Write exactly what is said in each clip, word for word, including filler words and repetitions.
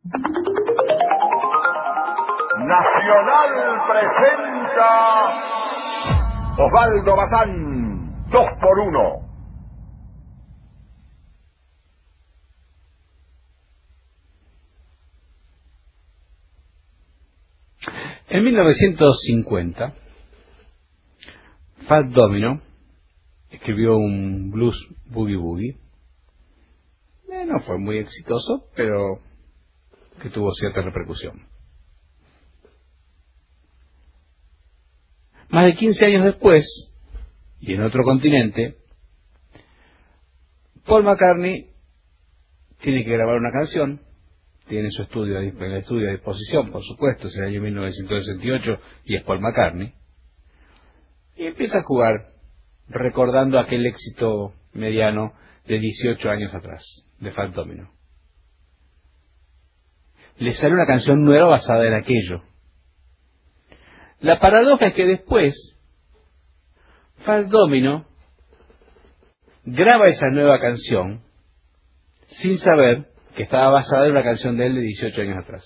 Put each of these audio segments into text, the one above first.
Nacional presenta Osvaldo Bazán, dos por uno. En mil novecientos cincuenta, Fats Domino escribió un blues boogie boogie. Eh, no fue muy exitoso, pero que tuvo cierta repercusión. Más de quince años después, y en otro continente, Paul McCartney tiene que grabar una canción. Tiene su estudio, el estudio a disposición, por supuesto, es el año mil novecientos sesenta y ocho y es Paul McCartney. Y empieza a jugar recordando aquel éxito mediano de dieciocho años atrás, de Fats Domino. Le sale una canción nueva basada en aquello. La paradoja es que después, Fats Domino graba esa nueva canción sin saber que estaba basada en una canción de él de dieciocho años atrás.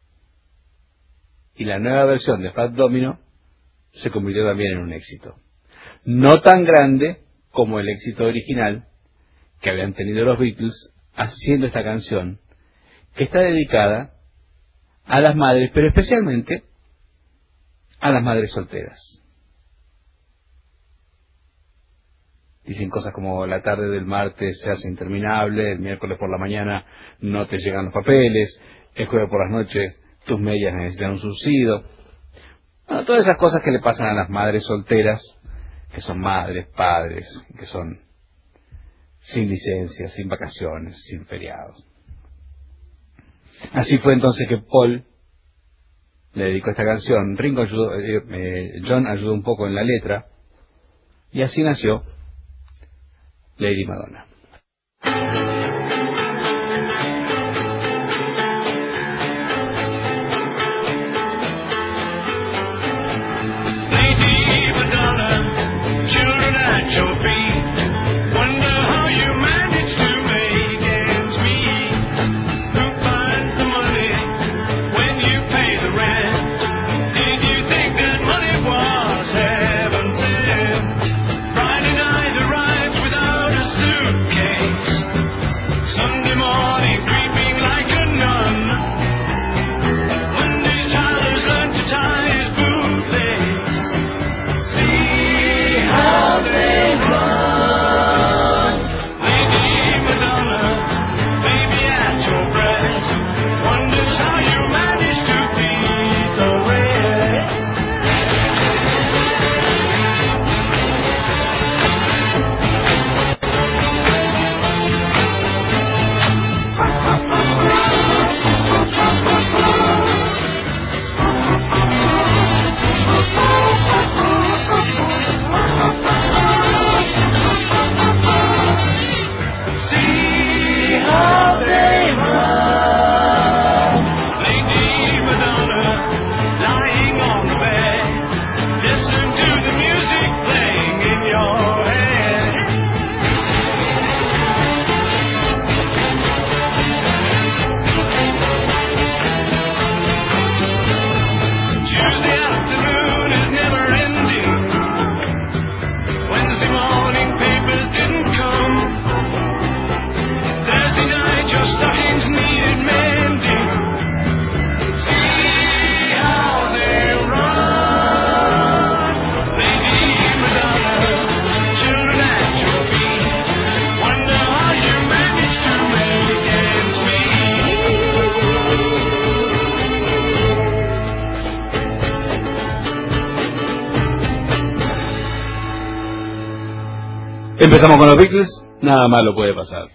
Y la nueva versión de Fats Domino se convirtió también en un éxito. No tan grande como el éxito original que habían tenido los Beatles haciendo esta canción, que está dedicada a las madres, pero especialmente a las madres solteras. Dicen cosas como la tarde del martes se hace interminable, el miércoles por la mañana no te llegan los papeles, el jueves por las noches tus medias necesitan un subsidio. Bueno, todas esas cosas que le pasan a las madres solteras, que son madres, padres, que son sin licencias, sin vacaciones, sin feriados. Así fue entonces que Paul le dedicó esta canción. Ringo ayudó, eh, John ayudó un poco en la letra, y así nació Lady Madonna. Lady Madonna, children at your feet, wonder how you manage to make ends meet. Who finds the money when you pay the rent? Did you think that money was heaven sent? Friday night arrives without a suitcase. Sunday morning creeping like a nun. Monday's child has learned to tie his bootlace. See how they run. Lady Madonna, baby at your breast, wonders how you manage to beat the rest. See how they run. Lady Madonna, lying on the bed, listen to the music playing in your head. Tuesday afternoon is never ending. Wednesday morning papers didn't come. Thursday night your stockings needed mending. See how they run. Lady Madonna, children at your feet, wonder how you manage to make ends meet. Empezamos con los Beatles, nada malo puede pasar.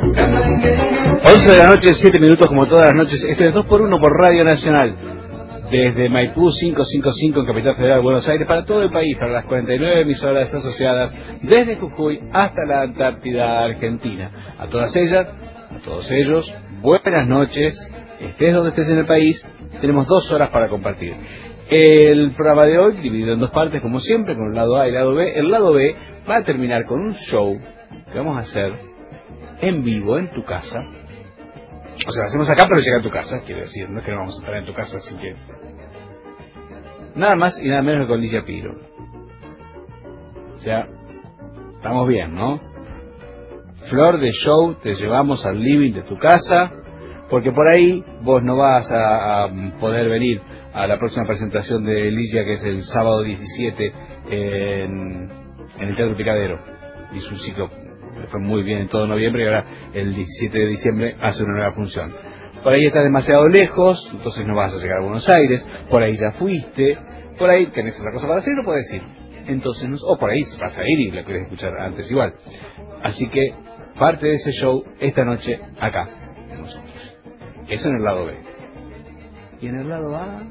once de la noche, siete minutos, como todas las noches. Esto es dos por uno por Radio Nacional. desde Maipú quinientos cincuenta y cinco en Capital Federal, Buenos Aires, para todo el país, para las cuarenta y nueve emisoras asociadas, desde Jujuy hasta la Antártida Argentina. A todas ellas, a todos ellos, buenas noches, estés donde estés en el país, tenemos dos horas para compartir. El programa de hoy, dividido en dos partes, como siempre, con el lado A y el lado B. El lado B va a terminar con un show que vamos a hacer en vivo, en tu casa. O sea, lo hacemos acá, pero llega a tu casa, quiero decir, no es que no vamos a estar en tu casa, así que... Nada más y nada menos que con Licia Piro. O sea, estamos bien, ¿no? Flor de show, te llevamos al living de tu casa, porque por ahí vos no vas a, a poder venir a la próxima presentación de Licia, que es el sábado diecisiete en, en el Teatro Picadero. Hizo un ciclo, le fue muy bien en todo noviembre, y ahora el diecisiete de diciembre hace una nueva función. Por ahí estás demasiado lejos, entonces no vas a llegar a Buenos Aires. Por ahí ya fuiste, por ahí tenés otra cosa para hacer, no puedes ir. Entonces, no, o por ahí vas a ir y la querés escuchar antes igual. Así que parte de ese show esta noche acá con nosotros. Eso en el lado B. Y en el lado A...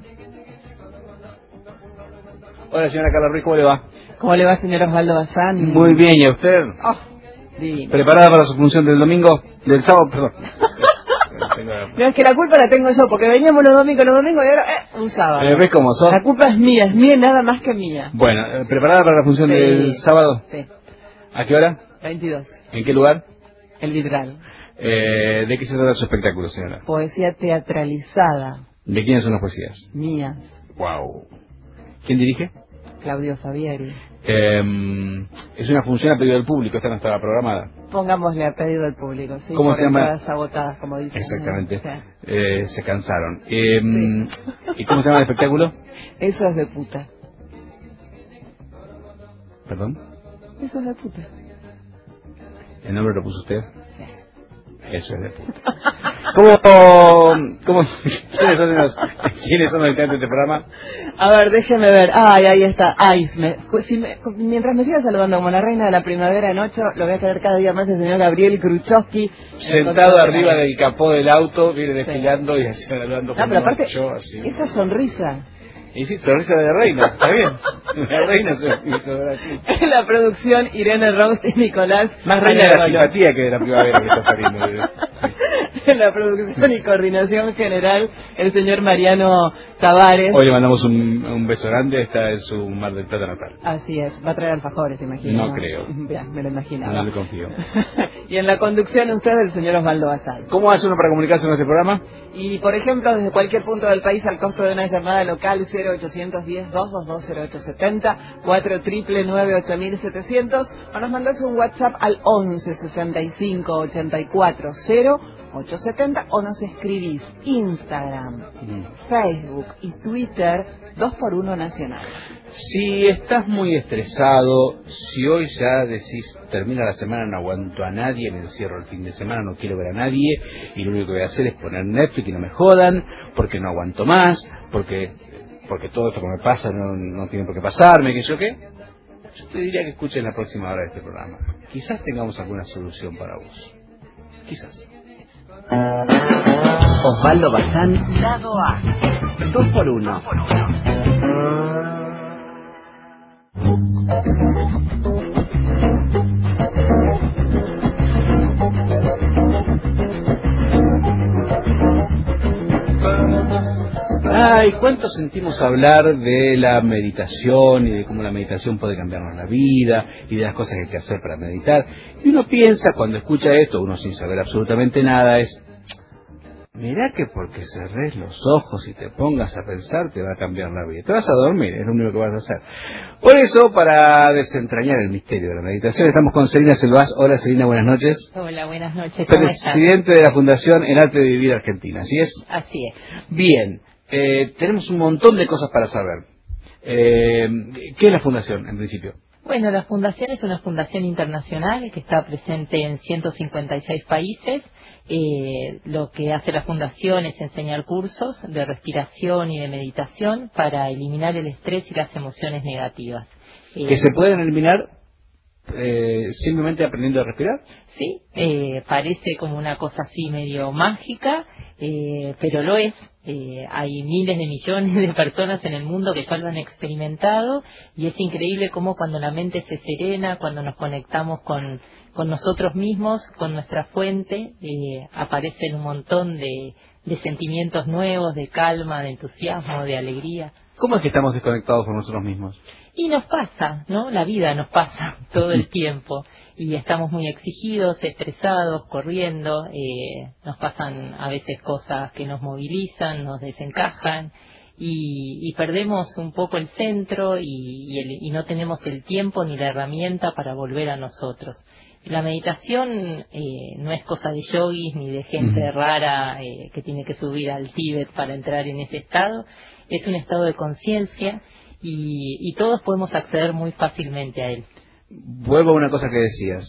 Hola, señora Carla Ruiz, ¿cómo le va? ¿Cómo le va, señor Osvaldo Bazán? Muy bien, ¿y a usted? Oh, divino. ¿Preparada para su función del domingo? Del sábado, perdón. No, es que la culpa la tengo yo, porque veníamos los domingos, los domingos y ahora, eh, un sábado. Eh, ¿Ves cómo son? La culpa es mía, es mía nada más que mía. Bueno, eh, ¿preparada para la función Sí. del sábado? Sí, ¿A qué hora? veintidós. ¿En qué lugar? El Vitral. Eh, ¿De qué se trata su espectáculo, señora? Poesía teatralizada, ¿De quiénes son las poesías? mías. Wow. ¿Quién dirige? Claudio Fabieri. Eh, es una función a pedido del público, esta no estaba programada. Pongámosle a pedido del público, ¿sí? ¿Cómo Por se llama? entradas agotadas, como dicen. Exactamente. ¿No? O sea, Eh, se cansaron. Eh, Sí. ¿Y cómo se llama el espectáculo? eso es de puta. ¿Perdón? Eso es de puta. ¿El nombre lo puso usted? Sí. Eso es de puta. ¿Cómo, cómo, ¿quiénes, son los, ¿Quiénes son los integrantes de este programa? A ver, déjeme ver. Ay, ahí está. Ay, me- si me- mientras me siga saludando como la reina de la primavera en ocho, lo voy a querer cada día más el señor Gabriel Khrushchevsky. Sentado arriba del capó del auto, viene desfilando y así hablando No, con pero aparte, yo, así. esa sonrisa. Y sí, sonrisa de reina, está bien. La reina se hizo ver así. En la producción, Irene Rose y Nicolás. Más reina de la Arevalo. simpatía que de la primavera que está saliendo. En la producción y coordinación general, el señor Mariano Tavares. Hoy le mandamos un, un beso grande, está en su Mar del Plata natal. Así es, va a traer alfajores, imagino. No creo. Ya, me lo imaginaba. No le confío. Y en la conducción, usted, el señor Osvaldo Bazán. ¿Cómo hace uno para comunicarse con este programa? Y, por ejemplo, desde cualquier punto del país, al costo de una llamada local cero ochocientos diez, doscientos veintidós, cero ocho setenta, cuatro nueve nueve ocho mil setecientos, o nos mandas un WhatsApp al once sesenta y cinco ochenta y cuatro cero ocho setenta, o nos escribís Instagram, Mm. Facebook y Twitter dos por uno Nacional. Si estás muy estresado, si hoy ya decís, termina la semana, no aguanto a nadie, me encierro el fin de semana, no quiero ver a nadie, y lo único que voy a hacer es poner Netflix y no me jodan, porque no aguanto más, porque porque todo esto que me pasa no, no tiene por qué pasarme, que yo qué, yo te diría que escuches la próxima hora de este programa. Quizás tengamos alguna solución para vos. Quizás. Osvaldo Bazán, lado A, dos por uno. Ay, ¿cuánto sentimos hablar de la meditación y de cómo la meditación puede cambiarnos la vida y de las cosas que hay que hacer para meditar? Y uno piensa, cuando escucha esto, uno sin saber absolutamente nada, es, mirá que porque cerrés los ojos y te pongas a pensar te va a cambiar la vida. Te vas a dormir, es lo único que vas a hacer. Por eso, para desentrañar el misterio de la meditación, estamos con Celina Selvaz. Hola, Celina, buenas noches. Hola, buenas noches. ¿Cómo estás? Presidente de la Fundación El Arte de Vivir Argentina, ¿así es? Así es. Bien, eh, tenemos un montón de cosas para saber. Eh, ¿Qué es la Fundación, en principio? Bueno, la Fundación es una fundación internacional que está presente en ciento cincuenta y seis países. Eh, lo que hace la Fundación es enseñar cursos de respiración y de meditación para eliminar el estrés y las emociones negativas. Eh, ¿Que se pueden eliminar? eh, simplemente aprendiendo a respirar? Sí, eh, parece como una cosa así medio mágica, eh, pero lo es. Eh, hay miles de millones de personas en el mundo que ya lo han experimentado y es increíble cómo cuando la mente se serena, cuando nos conectamos con, con nosotros mismos, con nuestra fuente, eh, aparecen un montón de, de sentimientos nuevos, de calma, de entusiasmo, de alegría. ¿Cómo es que estamos desconectados con nosotros mismos? Y nos pasa, ¿no? La vida nos pasa todo el tiempo y estamos muy exigidos, estresados, corriendo, eh, nos pasan a veces cosas que nos movilizan, nos desencajan y, y perdemos un poco el centro y, y, el- y no tenemos el tiempo ni la herramienta para volver a nosotros. La meditación eh, no es cosa de yogis ni de gente Ujú. rara eh, que tiene que subir al Tíbet para entrar en ese estado, es un estado de conciencia y, y todos podemos acceder muy fácilmente a él. Vuelvo a una cosa que decías.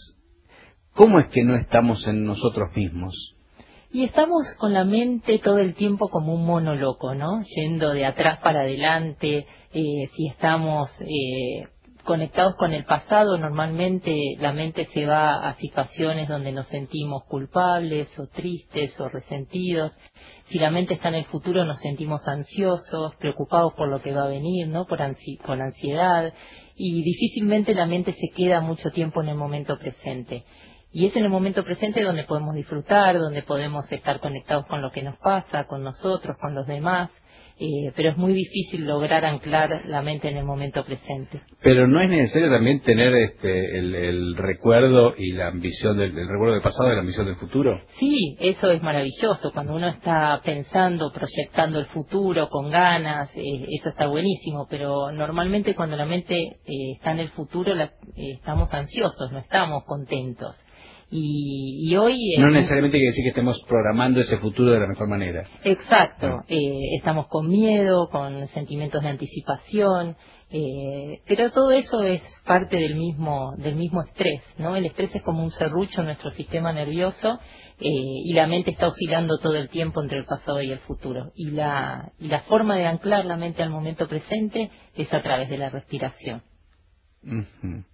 ¿Cómo es que no estamos en nosotros mismos? Y estamos con la mente todo el tiempo como un mono loco, ¿no? Yendo de atrás para adelante, eh, si estamos eh, conectados con el pasado, normalmente la mente se va a situaciones donde nos sentimos culpables o tristes o resentidos. Si la mente está en el futuro nos sentimos ansiosos, preocupados por lo que va a venir, ¿no? Por ansi- con ansiedad. Y difícilmente la mente se queda mucho tiempo en el momento presente. Y es en el momento presente donde podemos disfrutar, donde podemos estar conectados con lo que nos pasa, con nosotros, con los demás, eh, pero es muy difícil lograr anclar la mente en el momento presente. Pero no es necesario también tener este, el, el recuerdo y la ambición del el recuerdo del pasado y la ambición del futuro. Sí, eso es maravilloso, cuando uno está pensando, proyectando el futuro con ganas, eh, eso está buenísimo, pero normalmente cuando la mente eh, está en el futuro la- eh, estamos ansiosos, no estamos contentos. Y, y hoy... es No muy- necesariamente quiere decir que estemos programando ese futuro de la mejor manera. Exacto, Ah. eh, estamos con miedo, con sentimientos de anticipación, eh, pero todo eso es parte del mismo del mismo estrés, ¿no? El estrés es como un serrucho en nuestro sistema nervioso eh, y la mente está oscilando todo el tiempo entre el pasado y el futuro. Y la, y la forma de anclar la mente al momento presente es a través de la respiración. Ujú.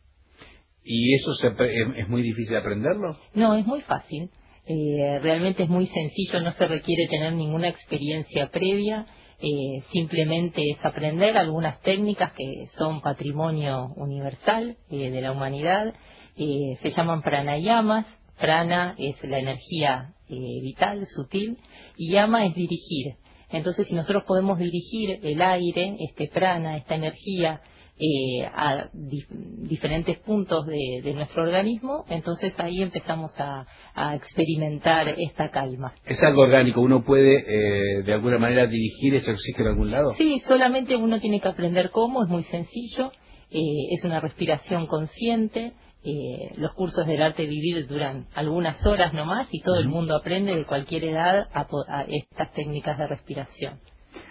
¿Y eso se apre- es, es muy difícil aprenderlo? No, es muy fácil. Eh, realmente es muy sencillo, no se requiere tener ninguna experiencia previa. Eh, simplemente es aprender algunas técnicas que son patrimonio universal eh, de la humanidad. Eh, se llaman pranayamas. Prana es la energía eh, vital, sutil, y yama es dirigir. Entonces, si nosotros podemos dirigir el aire, este prana, esta energía, eh, a dif- diferentes puntos de, de nuestro organismo, entonces ahí empezamos a, a experimentar esta calma. Es algo orgánico, uno puede eh, de alguna manera dirigir ese oxígeno a algún lado. Sí, solamente uno tiene que aprender cómo, es muy sencillo, eh, es una respiración consciente, eh, los cursos del arte de vivir duran algunas horas nomás y todo el mundo aprende de cualquier edad a, po- a estas técnicas de respiración.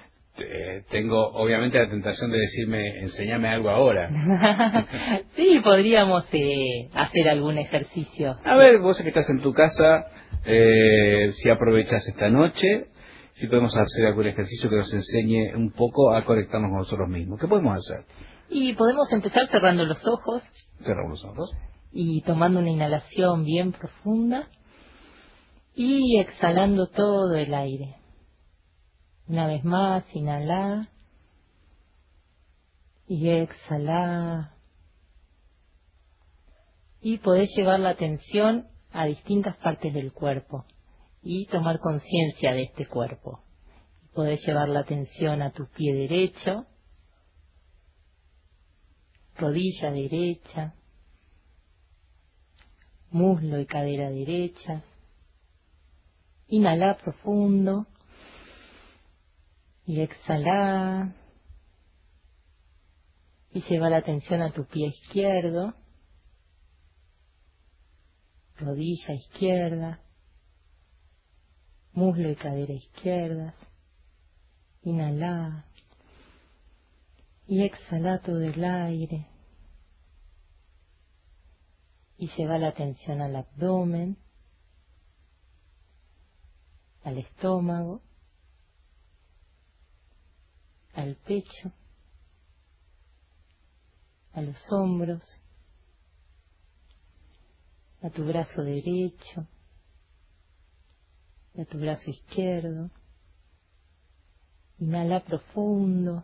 Eh, tengo obviamente la tentación de decirme, enséñame algo ahora. Sí, podríamos eh, hacer algún ejercicio. A ver, vos que estás en tu casa, eh, si aprovechas esta noche, si podemos hacer algún ejercicio que nos enseñe un poco a conectarnos con nosotros mismos. ¿Qué podemos hacer? Y podemos empezar cerrando los ojos Cerramos los ojos. y tomando una inhalación bien profunda y exhalando todo el aire. Una vez más, inhalá y exhalá. Y podés llevar la atención a distintas partes del cuerpo y tomar conciencia de este cuerpo. Podés llevar la atención a tu pie derecho, rodilla derecha, muslo y cadera derecha. Inhalá profundo y exhalá. Y lleva la atención a tu pie izquierdo, rodilla izquierda, muslo y cadera izquierdas. Inhalá y exhalá todo el aire. Y lleva la atención al abdomen, al estómago, al pecho, a los hombros, a tu brazo derecho, a tu brazo izquierdo. Inhala profundo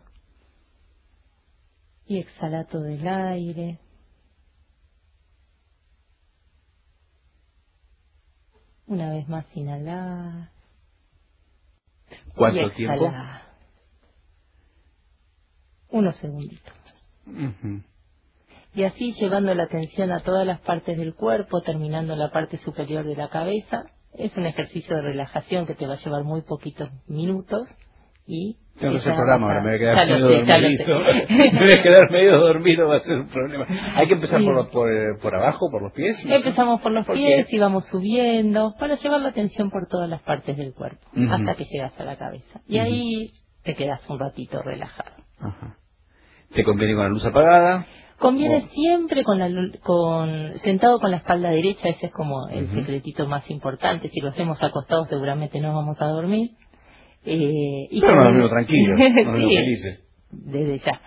y exhala todo el aire. Una vez más inhalar. ¿Cuánto y exhalar. tiempo? Unos segunditos. Uh-huh. Y así llevando la atención a todas las partes del cuerpo, terminando en la parte superior de la cabeza. Es un ejercicio de relajación que te va a llevar muy poquitos minutos. Y tengo que hacer ya programa, vas a- ahora me voy a quedar ya lo medio sé, ya lo dormidito. sé. Me voy a quedar medio dormido, va a ser un problema. Hay que empezar Sí. por, por, por abajo, por los pies. ¿no? Empezamos por los ¿Por pies qué? y vamos subiendo para llevar la atención por todas las partes del cuerpo, Ujú. hasta que llegas a la cabeza. Y Ujú. ahí te quedas un ratito relajado. Ajá. ¿Te conviene con la luz apagada? Conviene Oh. siempre con la lu- con sentado con la espalda derecha, ese es como el Ujú. secretito más importante. Si lo hacemos acostado seguramente no vamos a dormir. Eh, y Pero con nos el- dormimos tranquilos, nos dormimos Sí, felices. desde ya.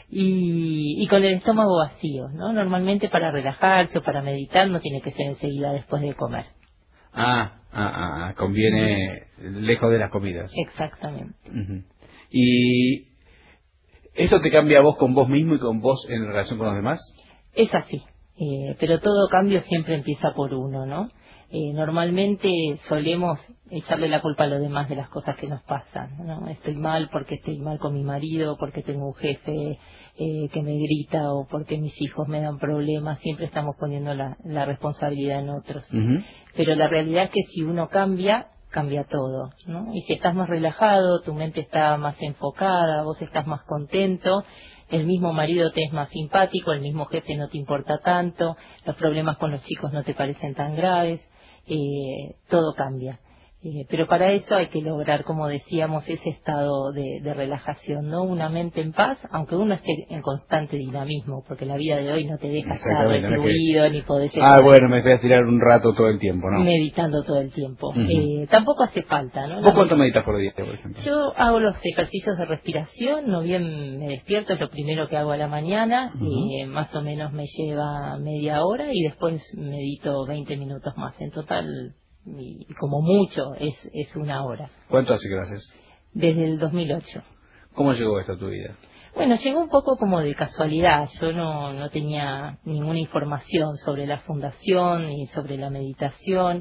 Y, y con el estómago vacío, ¿no? Normalmente para relajarse o para meditar no tiene que ser enseguida después de comer. Ah, ah, ah, ah, conviene lejos de las comidas. Exactamente. Ujú. Y ¿eso te cambia a vos con vos mismo y con vos en relación con los demás? Es así, eh, pero todo cambio siempre empieza por uno, ¿no? Eh, normalmente solemos echarle la culpa a los demás de las cosas que nos pasan, ¿no? Estoy mal porque estoy mal con mi marido, porque tengo un jefe eh, que me grita o porque mis hijos me dan problemas. Siempre estamos poniendo la, la responsabilidad en otros. Ujú. Pero la realidad es que si uno cambia, cambia todo, ¿no? Y si estás más relajado, tu mente está más enfocada, vos estás más contento, el mismo marido te es más simpático, el mismo jefe no te importa tanto, los problemas con los chicos no te parecen tan graves, eh, todo cambia. Eh, pero para eso hay que lograr, como decíamos, ese estado de, de relajación, ¿no? Una mente en paz, aunque uno esté en constante dinamismo, porque la vida de hoy no te deja estar Exactamente, no es que- recluido ni poder Ah, bueno, me voy a tirar un rato todo el tiempo, ¿no? meditando todo el tiempo. Ujú. Eh, tampoco hace falta, ¿no? ¿Vos La- cuánto meditas por día, por ejemplo? Yo hago los ejercicios de respiración, no bien me despierto, es lo primero que hago a la mañana, Ujú. eh, más o menos me lleva media hora y después medito veinte minutos más. En total, y como mucho, es, es una hora, ¿Cuánto hace que lo haces? desde el dos mil ocho. ¿Cómo llegó esto a tu vida? Bueno, llegó un poco como de casualidad. Yo no, no tenía ninguna información sobre la fundación ni sobre la meditación.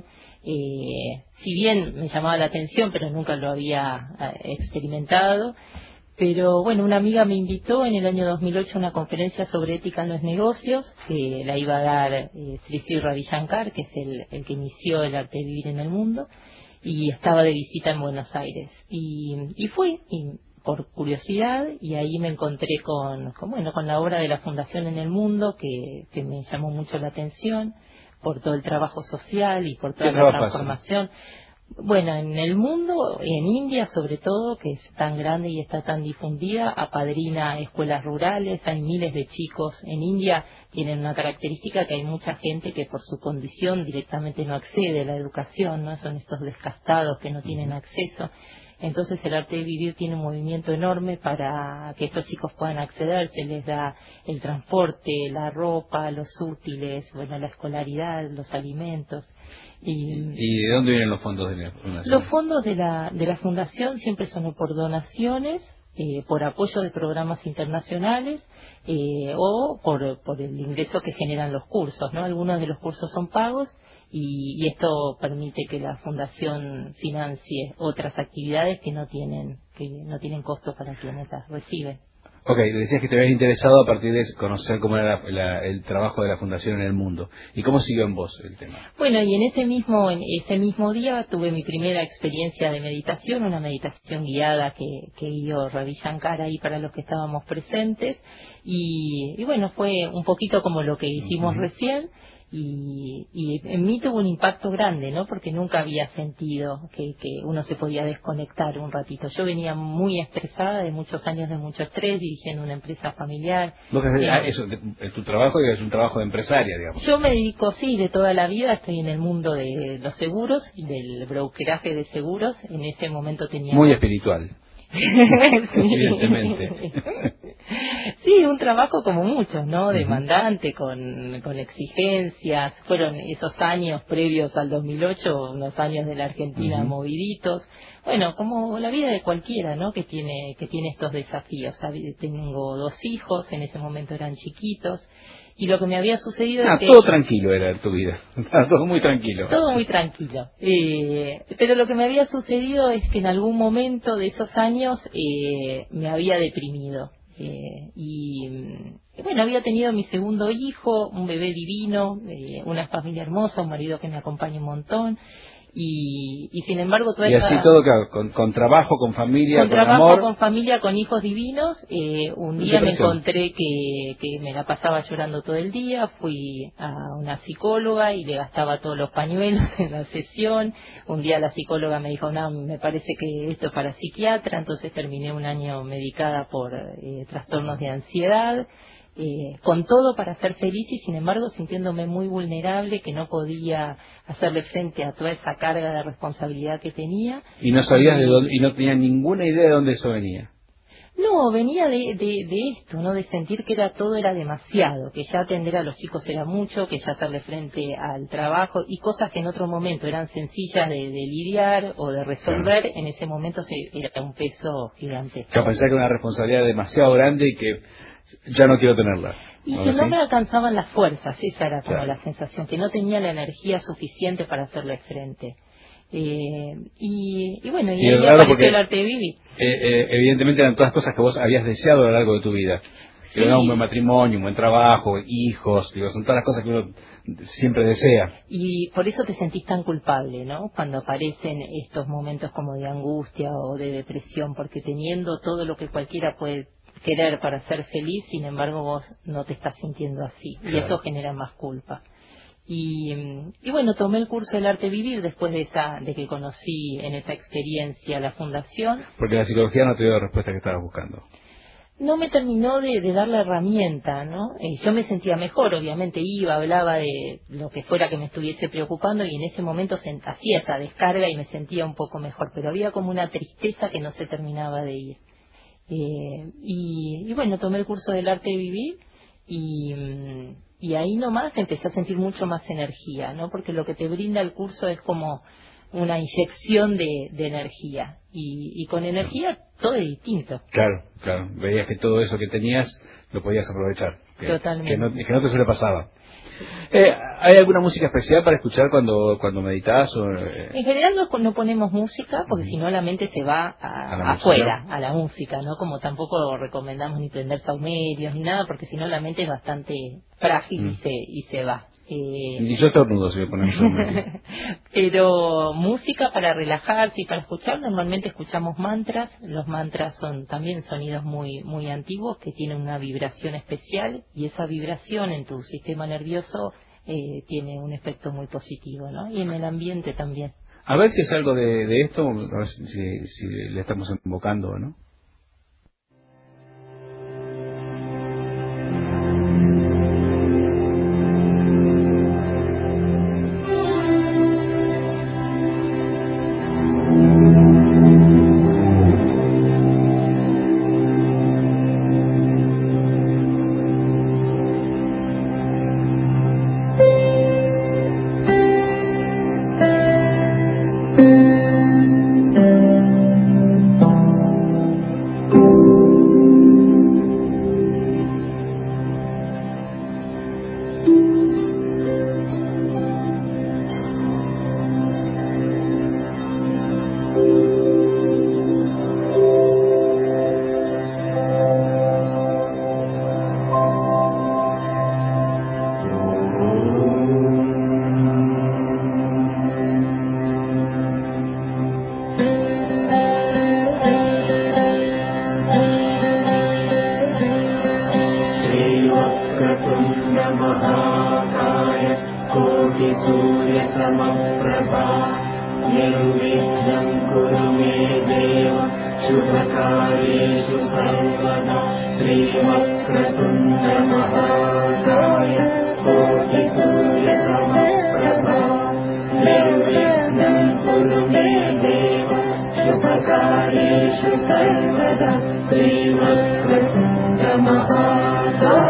Eh, si bien me llamaba la atención, pero nunca lo había eh, experimentado. Pero bueno, una amiga me invitó en el año dos mil ocho a una conferencia sobre ética en los negocios, que la iba a dar eh, Sri Sri Ravi Shankar, que es el, el que inició el arte de vivir en el mundo, y estaba de visita en Buenos Aires. Y, y fui, y por curiosidad, y ahí me encontré con, con, bueno, con la obra de la Fundación en el Mundo, que, que me llamó mucho la atención, por todo el trabajo social y por toda ¿Qué la trabajo hacen? transformación. Bueno, en el mundo, en India sobre todo, que es tan grande y está tan difundida, apadrina escuelas rurales, hay miles de chicos. En India tienen una característica que hay mucha gente que por su condición directamente no accede a la educación, ¿no? Son estos descastados que no tienen acceso. Entonces el arte de vivir tiene un movimiento enorme para que estos chicos puedan acceder, se les da el transporte, la ropa, los útiles, bueno, la escolaridad, los alimentos. Y, ¿Y de dónde vienen los fondos de la fundación? los fondos de la, de la fundación siempre son o por donaciones, eh, por apoyo de programas internacionales eh, o por, por el ingreso que generan los cursos, ¿no? Algunos de los cursos son pagos y, y esto permite que la fundación financie otras actividades que no tienen que no tienen costo para quienes las reciben. Ok, decías que te habías interesado a partir de conocer cómo era la- la- el trabajo de la fundación en el mundo. ¿Y cómo siguió en vos el tema? Bueno, y en ese mismo en ese mismo día tuve mi primera experiencia de meditación, una meditación guiada que, que guió Ravi Shankar ahí para los que estábamos presentes. Y, y bueno, fue un poquito como lo que hicimos Ujú. recién. Y, y en mí tuvo un impacto grande, ¿no? Porque nunca había sentido que, que uno se podía desconectar un ratito. Yo venía muy estresada, de muchos años de mucho estrés, dirigiendo una empresa familiar. Vos, Eh, ah, eso, de- tu trabajo es un trabajo de empresaria, digamos. yo me dedico, sí, de toda la vida, estoy en el mundo de los seguros, del brokeraje de seguros. En ese momento tenía... Muy espiritual. Sí. Evidentemente. Sí, un trabajo como muchos, ¿no? Demandante, con, con exigencias. Fueron esos años previos al dos mil ocho, unos años de la Argentina Uh-huh. moviditos. Bueno, como la vida de cualquiera, ¿no? Que tiene, que tiene estos desafíos. Hab- Tengo dos hijos, en ese momento eran chiquitos. Y lo que me había sucedido Ah, es que... todo tranquilo era en tu vida. Estaba todo muy tranquilo. Todo muy tranquilo. Eh, pero lo que me había sucedido es que en algún momento de esos años eh, me había deprimido. Eh, y mm, bueno, había tenido mi segundo hijo, un bebé divino, eh, una familia hermosa, un marido que me acompaña un montón. Y, y sin embargo, toda Y así esa- todo, claro, con, con trabajo, con familia, con con, trabajo, amor. con familia, con hijos divinos. Eh, un día me Depresión. encontré que, que me la pasaba llorando todo el día. Fui a una psicóloga y le gastaba todos los pañuelos en la sesión. Un día la psicóloga me dijo, no, me parece que esto es para psiquiatra. Entonces terminé un año medicada por eh, trastornos de ansiedad. Eh, con todo para ser feliz y sin embargo sintiéndome muy vulnerable, que no podía hacerle frente a toda esa carga de responsabilidad que tenía. Y no sabías de dónde, y no tenía ninguna idea de dónde eso venía. No, venía de, de, de esto, ¿no? De sentir que era todo era demasiado, que ya atender a los chicos era mucho, que ya hacerle frente al trabajo y cosas que en otro momento eran sencillas de, de lidiar o de resolver, claro. En ese momento se, era un peso gigante. Que pensar que era una responsabilidad demasiado grande y que ya no quiero tenerla. Y que no me alcanzaban las fuerzas, esa era como claro. La sensación, que no tenía la energía suficiente para hacerle frente. Eh, y, y bueno, y, y ahí raro apareció porque, el arte de vivir. Eh, eh, evidentemente eran todas cosas que vos habías deseado a lo largo de tu vida. Sí. Era un buen matrimonio, un buen trabajo, hijos, digo, son todas las cosas que uno siempre desea. Y por eso te sentís tan culpable, ¿no? Cuando aparecen estos momentos como de angustia o de depresión, porque teniendo todo lo que cualquiera puede querer para ser feliz, sin embargo vos no te estás sintiendo así. Claro. Y eso genera más culpa. Y, y bueno, tomé el curso del arte de vivir después de esa de que conocí en esa experiencia la fundación. Porque la psicología no te dio la respuesta que estabas buscando. No me terminó de, de dar la herramienta, ¿no? Eh, yo me sentía mejor, obviamente iba, hablaba de lo que fuera que me estuviese preocupando y en ese momento se, hacía esa descarga y me sentía un poco mejor, pero había como una tristeza que no se terminaba de ir. Eh, y, y bueno, tomé el curso del arte de vivir y, y ahí nomás empecé a sentir mucho más energía, ¿no? Porque lo que te brinda el curso es como una inyección de, de energía y, y con energía todo es distinto. Claro, claro, veías que todo eso que tenías lo podías aprovechar. Que, Totalmente. Que no, que no te suele pasaba. Eh, ¿Hay alguna música especial para escuchar cuando cuando meditas? O, eh? En general no, no ponemos música porque uh-huh. si no la mente se va a, a afuera, música. a la música, ¿no? Como tampoco recomendamos ni prender saumerios ni nada porque si no la mente es bastante frágil uh-huh. y se y se va. Eh, y yo estornudo si me ponen saumerio. Pero música para relajarse y para escuchar, normalmente escuchamos mantras. Los mantras son también sonidos muy muy antiguos que tienen una vibración especial y esa vibración en tu sistema nervioso eh, tiene un efecto muy positivo, ¿no? Y en el ambiente también. A ver si es algo de, de esto, a ver si, si le estamos invocando o no.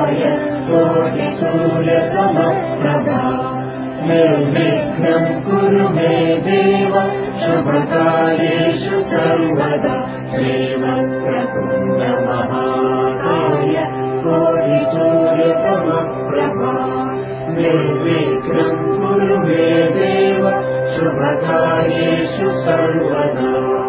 महाकाय कोटिसूर्यसमप्रभा निर्विघ्नं कुरु मे देव शुभकार्येषु सर्वदा श्रीवक्रतुण्डमहाकाय कोटिसूर्यसमप्रभा निर्विघ्नं कुरु मे देव शुभकार्येषु सर्वदा।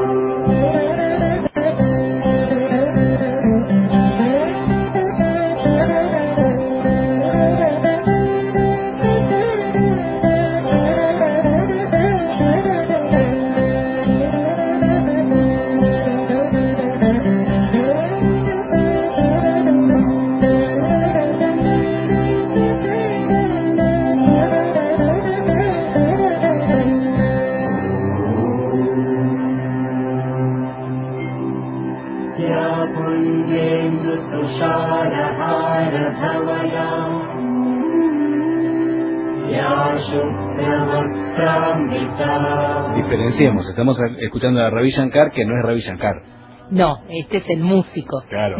Diferenciemos, estamos escuchando a Ravi Shankar, que no es Ravi Shankar. No, este es el músico. Claro.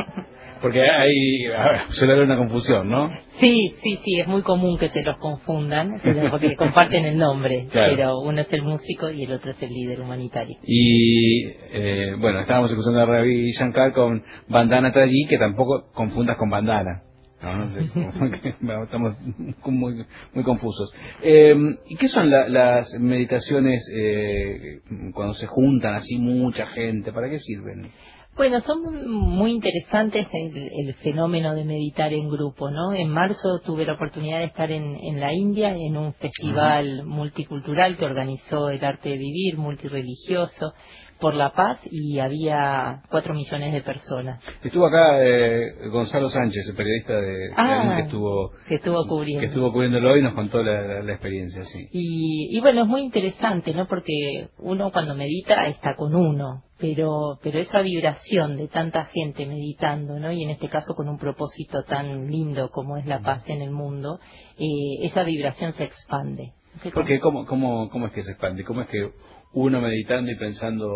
Porque hay, suele haber una confusión, ¿no? Sí, sí, sí, es muy común que se los confundan, porque comparten el nombre, claro. Pero uno es el músico y el otro es el líder humanitario. Y, eh, bueno, estábamos escuchando a Ravi Shankar con Vandana Taji, que tampoco confundas con Bandana. No, Entonces, como que estamos muy, muy confusos. Eh, ¿Y qué son la, las meditaciones eh, cuando se juntan así mucha gente? ¿Para qué sirven? Bueno, son muy interesantes el, el fenómeno de meditar en grupo, ¿no? En marzo tuve la oportunidad de estar en, en la India, en un festival uh-huh. multicultural que organizó el Arte de Vivir, multirreligioso, por la paz, y había cuatro millones de personas. Estuvo acá eh, Gonzalo Sánchez, el periodista de, ah, de que estuvo que estuvo cubriendo, que estuvo cubriéndolo y nos contó la, la, la experiencia, sí. Y, y bueno, es muy interesante, ¿no? Porque uno cuando medita está con uno, pero pero esa vibración de tanta gente meditando, ¿no? Y en este caso con un propósito tan lindo como es la paz en el mundo, eh, esa vibración se expande. Porque ¿cómo, cómo, cómo es que se expande? ¿Cómo es que uno meditando y pensando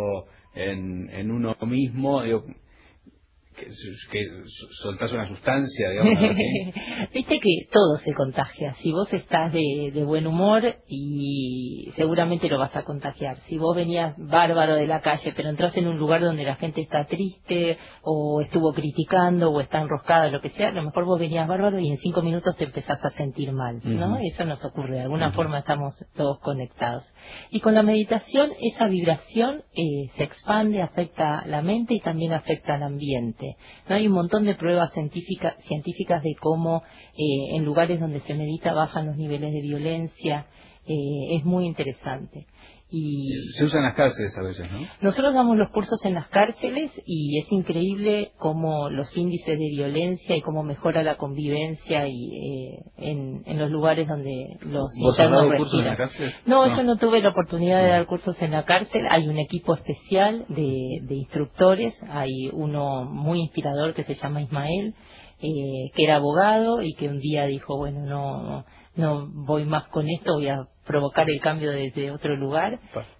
en, en uno mismo, digo, que, que soltás una sustancia, digamos así? Viste que todo se contagia. Si vos estás de, de buen humor, y seguramente lo vas a contagiar. Si vos venías bárbaro de la calle, pero entras en un lugar donde la gente está triste, o estuvo criticando, o está enroscada, lo que sea, a lo mejor vos venías bárbaro y en cinco minutos te empezás a sentir mal, ¿no? Uh-huh. Eso nos ocurre. De alguna uh-huh. forma estamos todos conectados. Y con la meditación, esa vibración eh, se expande, afecta la mente y también afecta al ambiente. ¿No? Hay un montón de pruebas científica, científicas de cómo eh, en lugares donde se medita bajan los niveles de violencia. Eh, es muy interesante. Y se usan las cárceles a veces, ¿no? Nosotros damos los cursos en las cárceles y es increíble cómo los índices de violencia y cómo mejora la convivencia y eh, en, en los lugares donde los ¿Vos has dado cursos en la cárcel? No, no, yo no tuve la oportunidad no. de dar cursos en la cárcel. Hay un equipo especial de, de instructores. Hay uno muy inspirador que se llama Ismael, eh, que era abogado y que un día dijo, bueno, no, no voy más con esto, voy a provocar el cambio desde otro lugar,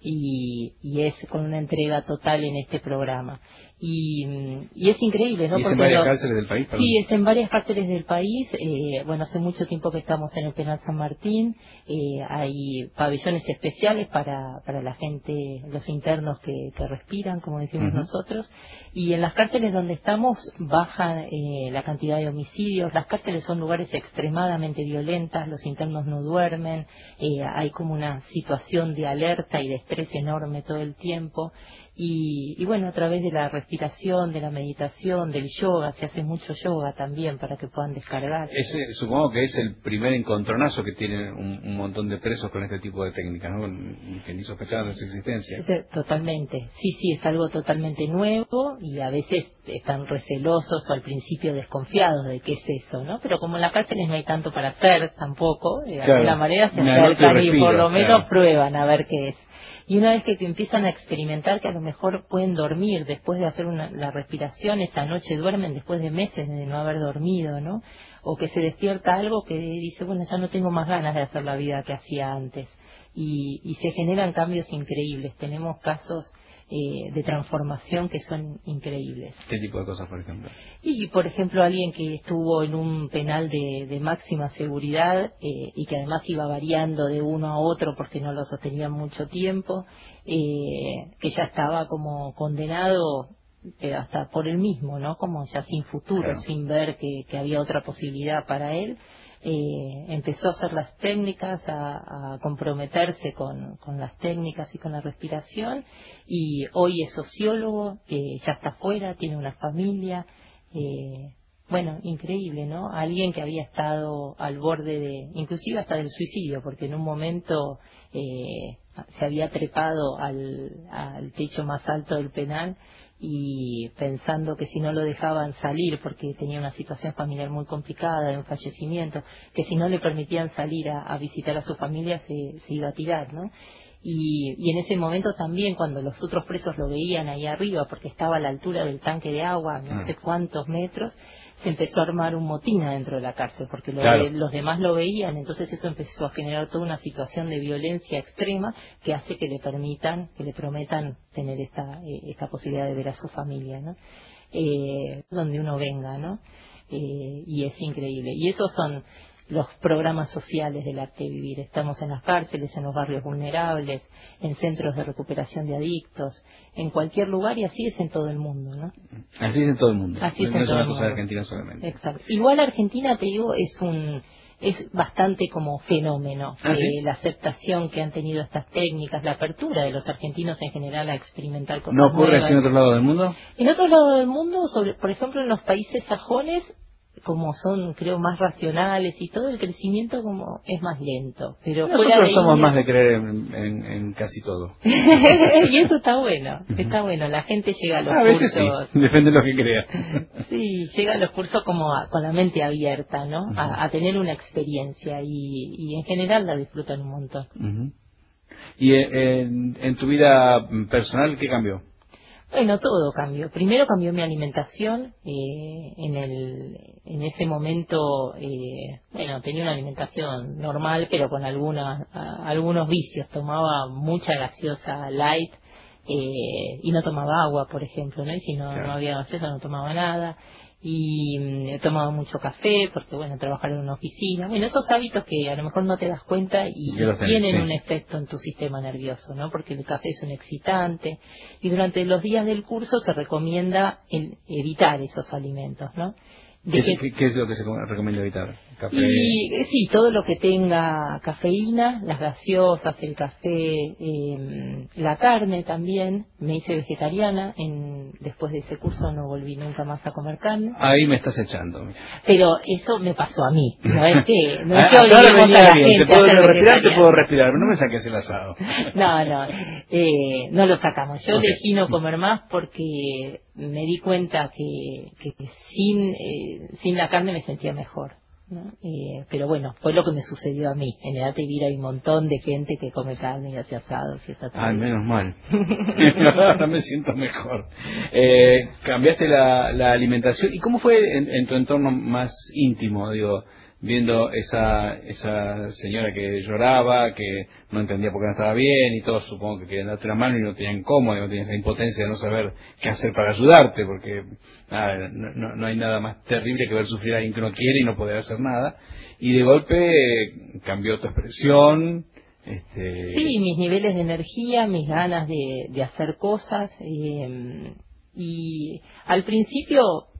y, y es con una entrega total en este programa. Y, y es increíble, ¿no? ¿Y es Porque en varias los, cárceles del país? Sí, es en varias cárceles del país. Eh, bueno, hace mucho tiempo que estamos en el Penal San Martín. Eh, hay pabellones especiales para, para la gente, los internos que, que respiran, como decimos uh-huh. nosotros. Y en las cárceles donde estamos baja eh, la cantidad de homicidios. Las cárceles son lugares extremadamente violentas, los internos no duermen, eh, hay como una situación de alerta y de estrés enorme todo el tiempo. Y, y bueno, a través de la respiración, de la meditación, del yoga, se hace mucho yoga también para que puedan descargar. Ese, supongo que es el primer encontronazo que tienen un, un montón de presos con este tipo de técnicas, ¿no? Que ni sospechaban de su existencia. Es, totalmente, sí, sí, es algo totalmente nuevo y a veces están recelosos o al principio desconfiados de qué es eso, ¿no? Pero como en las cárceles no hay tanto para hacer tampoco, de claro, alguna manera se acercan y, respira, y por lo menos claro. prueban a ver qué es. Y una vez que, que empiezan a experimentar que a lo mejor pueden dormir después de hacer una, la respiración, esa noche duermen después de meses de no haber dormido, ¿no? O que se despierta algo que dice, bueno, ya no tengo más ganas de hacer la vida que hacía antes. Y, y se generan cambios increíbles. Tenemos casos eh, de transformación que son increíbles. ¿Qué tipo de cosas, por ejemplo? Y, por ejemplo, alguien que estuvo en un penal de, de máxima seguridad eh, y que además iba variando de uno a otro porque no lo sostenían mucho tiempo, eh, que ya estaba como condenado eh, hasta por él mismo, ¿no? Como ya sin futuro, Claro. sin ver que, que había otra posibilidad para él. Eh, empezó a hacer las técnicas, a, a comprometerse con, con las técnicas y con la respiración, y hoy es sociólogo, eh, ya está afuera, tiene una familia. Eh, bueno, increíble, ¿no? Alguien que había estado al borde de, inclusive hasta del suicidio, porque en un momento eh, se había trepado al, al techo más alto del penal y pensando que si no lo dejaban salir porque tenía una situación familiar muy complicada, de un fallecimiento, que si no le permitían salir a, a visitar a su familia se, se iba a tirar, ¿no? Y, y en ese momento también, cuando los otros presos lo veían ahí arriba, porque estaba a la altura del tanque de agua, no Ah. sé cuántos metros, se empezó a armar un motín adentro de la cárcel, porque lo Claro. de- los demás lo veían, entonces eso empezó a generar toda una situación de violencia extrema que hace que le permitan, que le prometan tener esta, eh, esta posibilidad de ver a su familia, ¿no? Eh, donde uno venga, ¿no? Eh, y es increíble. Y esos son los programas sociales del Arte de Vivir. Estamos en las cárceles, en los barrios vulnerables, en centros de recuperación de adictos, en cualquier lugar, y así es en todo el mundo, ¿no? Así es en todo el mundo. Así es no en es todo una el cosa de mundo. Argentina solamente. Exacto. Igual Argentina, te digo, es un es bastante como fenómeno. ¿Ah, sí? Eh, la aceptación que han tenido estas técnicas, la apertura de los argentinos en general a experimentar cosas ¿No ocurre nuevas. así en otro lado del mundo? En otros lados del mundo, sobre, por ejemplo en los países sajones, como son creo más racionales y todo, el crecimiento como es más lento. Pero fuera Nosotros de somos India- más de creer en, en- en casi todo. y eso está bueno, está bueno. La gente llega a los A veces cursos. sí, depende de lo que creas. Sí, llega a los cursos como a- con la mente abierta, ¿no? Ujú. A, a tener una experiencia y, y en general la disfrutan un montón. Ujú. ¿Y eh, en, en tu vida personal qué cambió? Bueno, todo cambió. Primero cambió mi alimentación. Eh, en el en ese momento, eh, bueno, tenía una alimentación normal, pero con algunas a- algunos vicios. Tomaba mucha gaseosa light eh, y no tomaba agua, por ejemplo, ¿no? Y si no, Claro. no había gaseosa no tomaba nada. Y mm, tomaba mucho café porque, bueno, trabajar en una oficina. Bueno, esos hábitos que a lo mejor no te das cuenta y Que los tenés, tienen sí. un efecto en tu sistema nervioso, ¿no? Porque el café es un excitante y durante los días del curso se recomienda el- evitar esos alimentos, ¿no? ¿Qué, es- Deje- qué- qué es lo que se recomienda evitar? ¿Café? y eh, sí, todo lo que tenga cafeína, las gaseosas, el café, eh, la carne también. Me hice vegetariana, en, después de ese curso no volví nunca más a comer carne. Ahí me estás echando. Pero eso me pasó a mí, no es que, no es Ah, que hasta ahora obliguemos venía a la bien, gente te puedo a ser respirar, te vegetariana. puedo respirar, pero no me saques el asado. No, no, eh, no lo sacamos. Yo Ok. elegí no comer más porque me di cuenta que, que sin, eh, sin la carne me sentía mejor, ¿no? Eh, pero bueno, fue lo que me sucedió a mí. En el Arte de Vivir hay un montón de gente que come carne y hace asados y está todo Ay, bien. menos mal. Ahora me siento mejor. Eh, cambiaste la, la alimentación. ¿Y cómo fue en, en tu entorno más íntimo, digo, viendo esa esa señora que lloraba, que no entendía por qué no estaba bien y todos supongo que querían darte una mano y no tenían cómo, y no tenían esa impotencia de no saber qué hacer para ayudarte, porque nada, no, no- no hay nada más terrible que ver sufrir a alguien que no quiere y no poder hacer nada. Y de golpe eh, cambió tu expresión. Este, Sí, mis niveles de energía, mis ganas de, de hacer cosas. eh, y al principio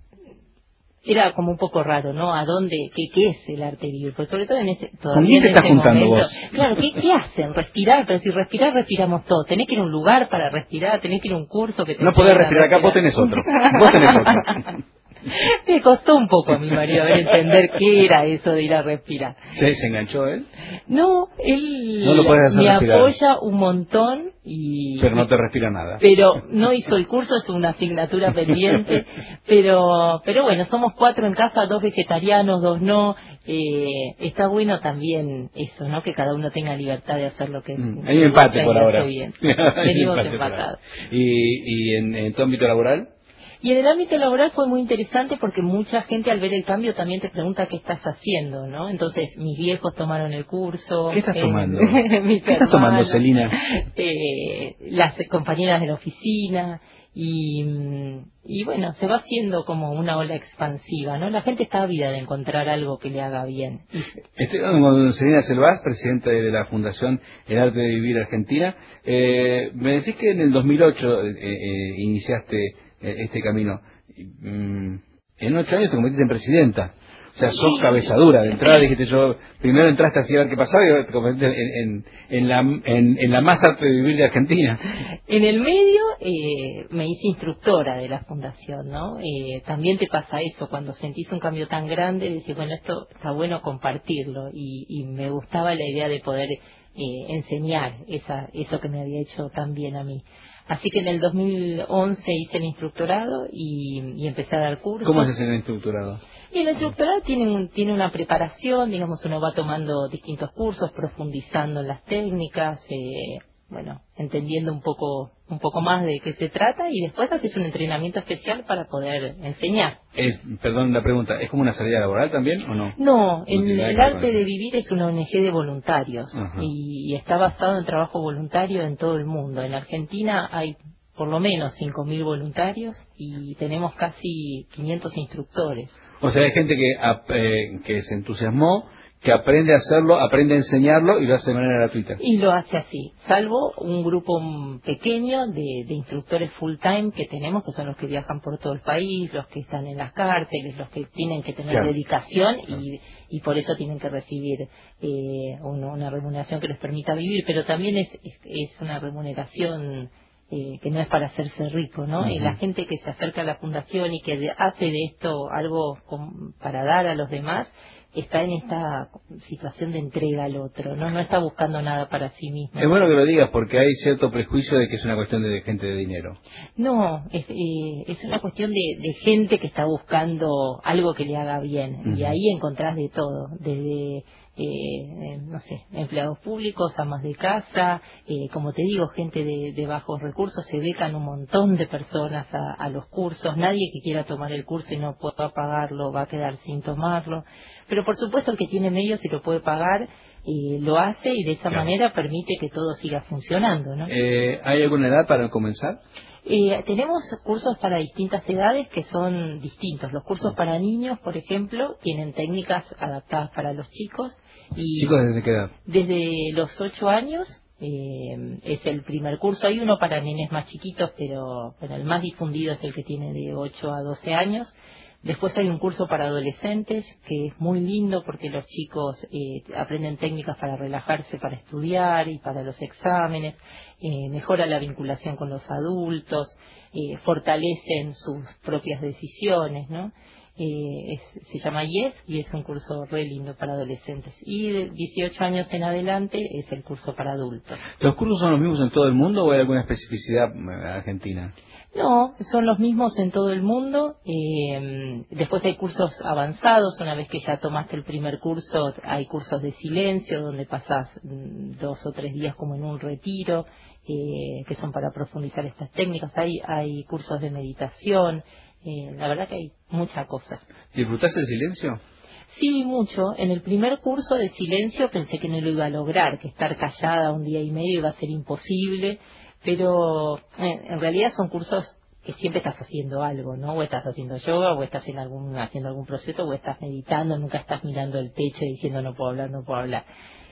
era como un poco raro, ¿no? ¿A dónde, qué, qué es el arte de vivir? Pues sobre todo en ese, todavía quién te en estás ese juntando momento. vos? Claro, ¿qué, ¿qué hacen? Respirar, pero si respirar, respiramos todo. Tenés que ir a un lugar para respirar, tenés que ir a un curso que te no podés enseñen a respirar acá, vos tenés otro. Vos tenés otro. Me costó un poco a mi marido a ver entender qué era eso de ir a respirar. ¿Se, se enganchó él? No, él No lo puedes hacer me respirar. apoya un montón y... Pero no te respira nada. Pero no hizo el curso, es una asignatura pendiente, pero pero bueno, somos cuatro en casa, dos vegetarianos, dos no, eh, está bueno también eso, ¿no? Que cada uno tenga libertad de hacer lo que Mm, hay un empate que por hace ahora. bien. Hay Venimos empate por ahora. empatados. ¿Y, y en, en tu ámbito laboral? Y en el ámbito laboral fue muy interesante porque mucha gente al ver el cambio también te pregunta qué estás haciendo, ¿no? Entonces mis viejos tomaron el curso. ¿Qué estás eh, tomando? mis ¿Qué estás tomando, hermanos, Celina? eh, las compañeras de la oficina. Y, y bueno, se va haciendo como una ola expansiva, ¿no? La gente está ávida de encontrar algo que le haga bien. Estoy hablando con Celina Selvaz, presidenta de la Fundación El Arte de Vivir Argentina. Eh, me decís que en el dos mil ocho eh, eh, iniciaste eh, este camino. Mm, en ocho años te convertiste en presidenta. O sea, sos cabezadura. De entrada dijiste yo, primero entraste así a ver qué pasaba y ahora te convertiste en, en, en, la, en, en la más arte de vivir de Argentina. En el medio eh, me hice instructora de la fundación, ¿no? Eh, también te pasa eso, cuando sentís un cambio tan grande, decís, bueno, esto está bueno compartirlo. Y, y me gustaba la idea de poder eh, enseñar esa, eso que me había hecho tan bien a mí. Así que en el dos mil once hice el instructorado y, y empecé a dar cursos. ¿Cómo es ese instructorado? Y el instructorado tiene, un, tiene una preparación, digamos, uno va tomando distintos cursos, profundizando en las técnicas, eh, bueno, entendiendo un poco un poco más de qué se trata y después haces un entrenamiento especial para poder enseñar. Es, perdón la pregunta, ¿es como una salida laboral también o no? No, el, tiene nada el que ver con arte eso. de vivir es una O N G de voluntarios. Ajá. y, y está basado en trabajo voluntario en todo el mundo. En Argentina hay por lo menos cinco mil voluntarios y tenemos casi quinientos instructores. O sea, hay gente que, ap- eh, que se entusiasmó, que aprende a hacerlo, aprende a enseñarlo y lo hace de manera gratuita. Y lo hace así, salvo un grupo mm, pequeño de, de instructores full time que tenemos, que son los que viajan por todo el país, los que están en las cárceles, los que tienen que tener Claro. dedicación y, y por eso tienen que recibir eh, un- una remuneración que les permita vivir, pero también es, es, es una remuneración eh, que no es para hacerse rico, ¿no? Ujú. Y la gente que se acerca a la fundación y que de- hace de esto algo com- para dar a los demás, está en esta situación de entrega al otro, no no está buscando nada para sí mismo. Es bueno que lo digas porque hay cierto prejuicio de que es una cuestión de gente de dinero. No, es, eh, es una cuestión de, de gente que está buscando algo que le haga bien. Ujú. Y ahí encontrás de todo, desde, eh, eh, no sé, empleados públicos, amas de casa, eh, como te digo, gente de, de bajos recursos, se becan un montón de personas a, a los cursos. Nadie que quiera tomar el curso y no pueda pagarlo va a quedar sin tomarlo. Pero por supuesto el que tiene medios y lo puede pagar, eh, lo hace y de esa Claro. manera permite que todo siga funcionando, ¿no? Eh, ¿Hay alguna edad para comenzar? Eh, tenemos cursos para distintas edades que son distintos. Los cursos para niños, por ejemplo, tienen técnicas adaptadas para los chicos. Y ¿Chicos desde qué edad? desde los ocho años eh, es el primer curso. Hay uno para nenes más chiquitos, pero bueno, el más difundido es el que tiene de ocho a doce años. Después hay un curso para adolescentes que es muy lindo porque los chicos eh, aprenden técnicas para relajarse, para estudiar y para los exámenes, eh, mejora la vinculación con los adultos, eh, fortalecen sus propias decisiones, ¿no? Eh, es- se llama YES y es un curso re lindo para adolescentes. Y de dieciocho años en adelante es el curso para adultos. ¿Los cursos son los mismos en todo el mundo o hay alguna especificidad eh, argentina? No, son los mismos en todo el mundo. Eh, después hay cursos avanzados. Una vez que ya tomaste el primer curso, hay cursos de silencio donde pasás mm, dos o tres días como en un retiro, eh, que son para profundizar estas técnicas. Hay, hay cursos de meditación. Eh, la verdad que hay mucha cosa. ¿Disfrutás el silencio? Sí, mucho. En el primer curso de silencio pensé que no lo iba a lograr, que estar callada un día y medio iba a ser imposible, pero eh, en realidad son cursos que siempre estás haciendo algo, ¿no? O estás haciendo yoga, o estás en algún, haciendo algún proceso, o estás meditando, nunca estás mirando el techo y diciendo no puedo hablar, no puedo hablar.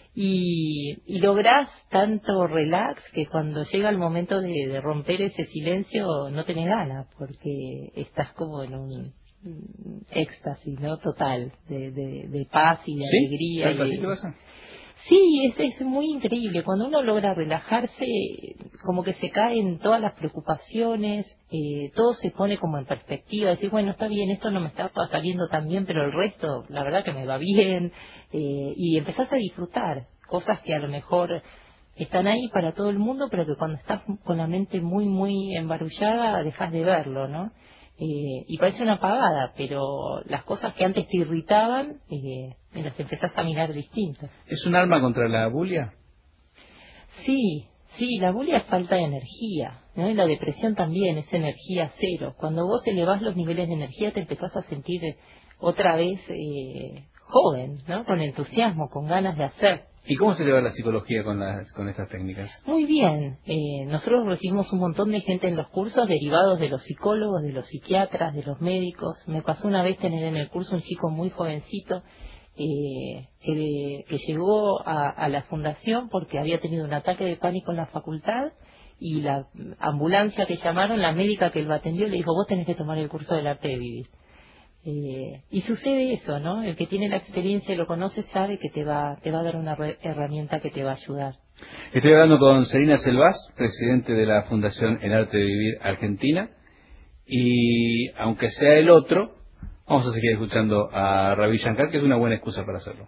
Y, y lográs tanto relax que cuando llega el momento de, de romper ese silencio no tenés ganas, porque estás como en un mm, éxtasis, ¿no? Total, de, de, de paz y de ¿Sí? alegría. ¿Tanto y- así te pasa? Sí, es, es muy increíble. Cuando uno logra relajarse, como que se caen todas las preocupaciones, eh, todo se pone como en perspectiva. Decir, bueno, está bien, esto no me está saliendo tan bien, pero el resto, la verdad que me va bien. Eh, y empezás a disfrutar cosas que a lo mejor están ahí para todo el mundo, pero que cuando estás con la mente muy, muy embarullada, dejas de verlo, ¿no? Eh, y parece una pavada, pero las cosas que antes te irritaban, eh, me las empezás a mirar distintas. ¿Es un arma contra la bulia? Sí, sí, la bulia es falta de energía. ¿no? Y la depresión también es energía cero. Cuando vos elevás los niveles de energía te empezás a sentir otra vez eh, joven, ¿no? Con entusiasmo, con ganas de hacer. ¿Y cómo se eleva la psicología con las con estas técnicas? Muy bien. Eh, nosotros recibimos un montón de gente en los cursos derivados de los psicólogos, de los psiquiatras, de los médicos. Me pasó una vez tener en el curso un chico muy jovencito eh, que, que llegó a, a la fundación porque había tenido un ataque de pánico en la facultad y la ambulancia que llamaron, la médica que lo atendió le dijo: vos tenés que tomar el curso del arte de vivir. Eh, y sucede eso, ¿no? El que tiene la experiencia y lo conoce sabe que te va, te va a dar una re- herramienta que te va a ayudar. Estoy hablando con Serena Selvaz, presidente de la Fundación El Arte de Vivir Argentina, y aunque sea el otro, vamos a seguir escuchando a Ravi Shankar, que es una buena excusa para hacerlo.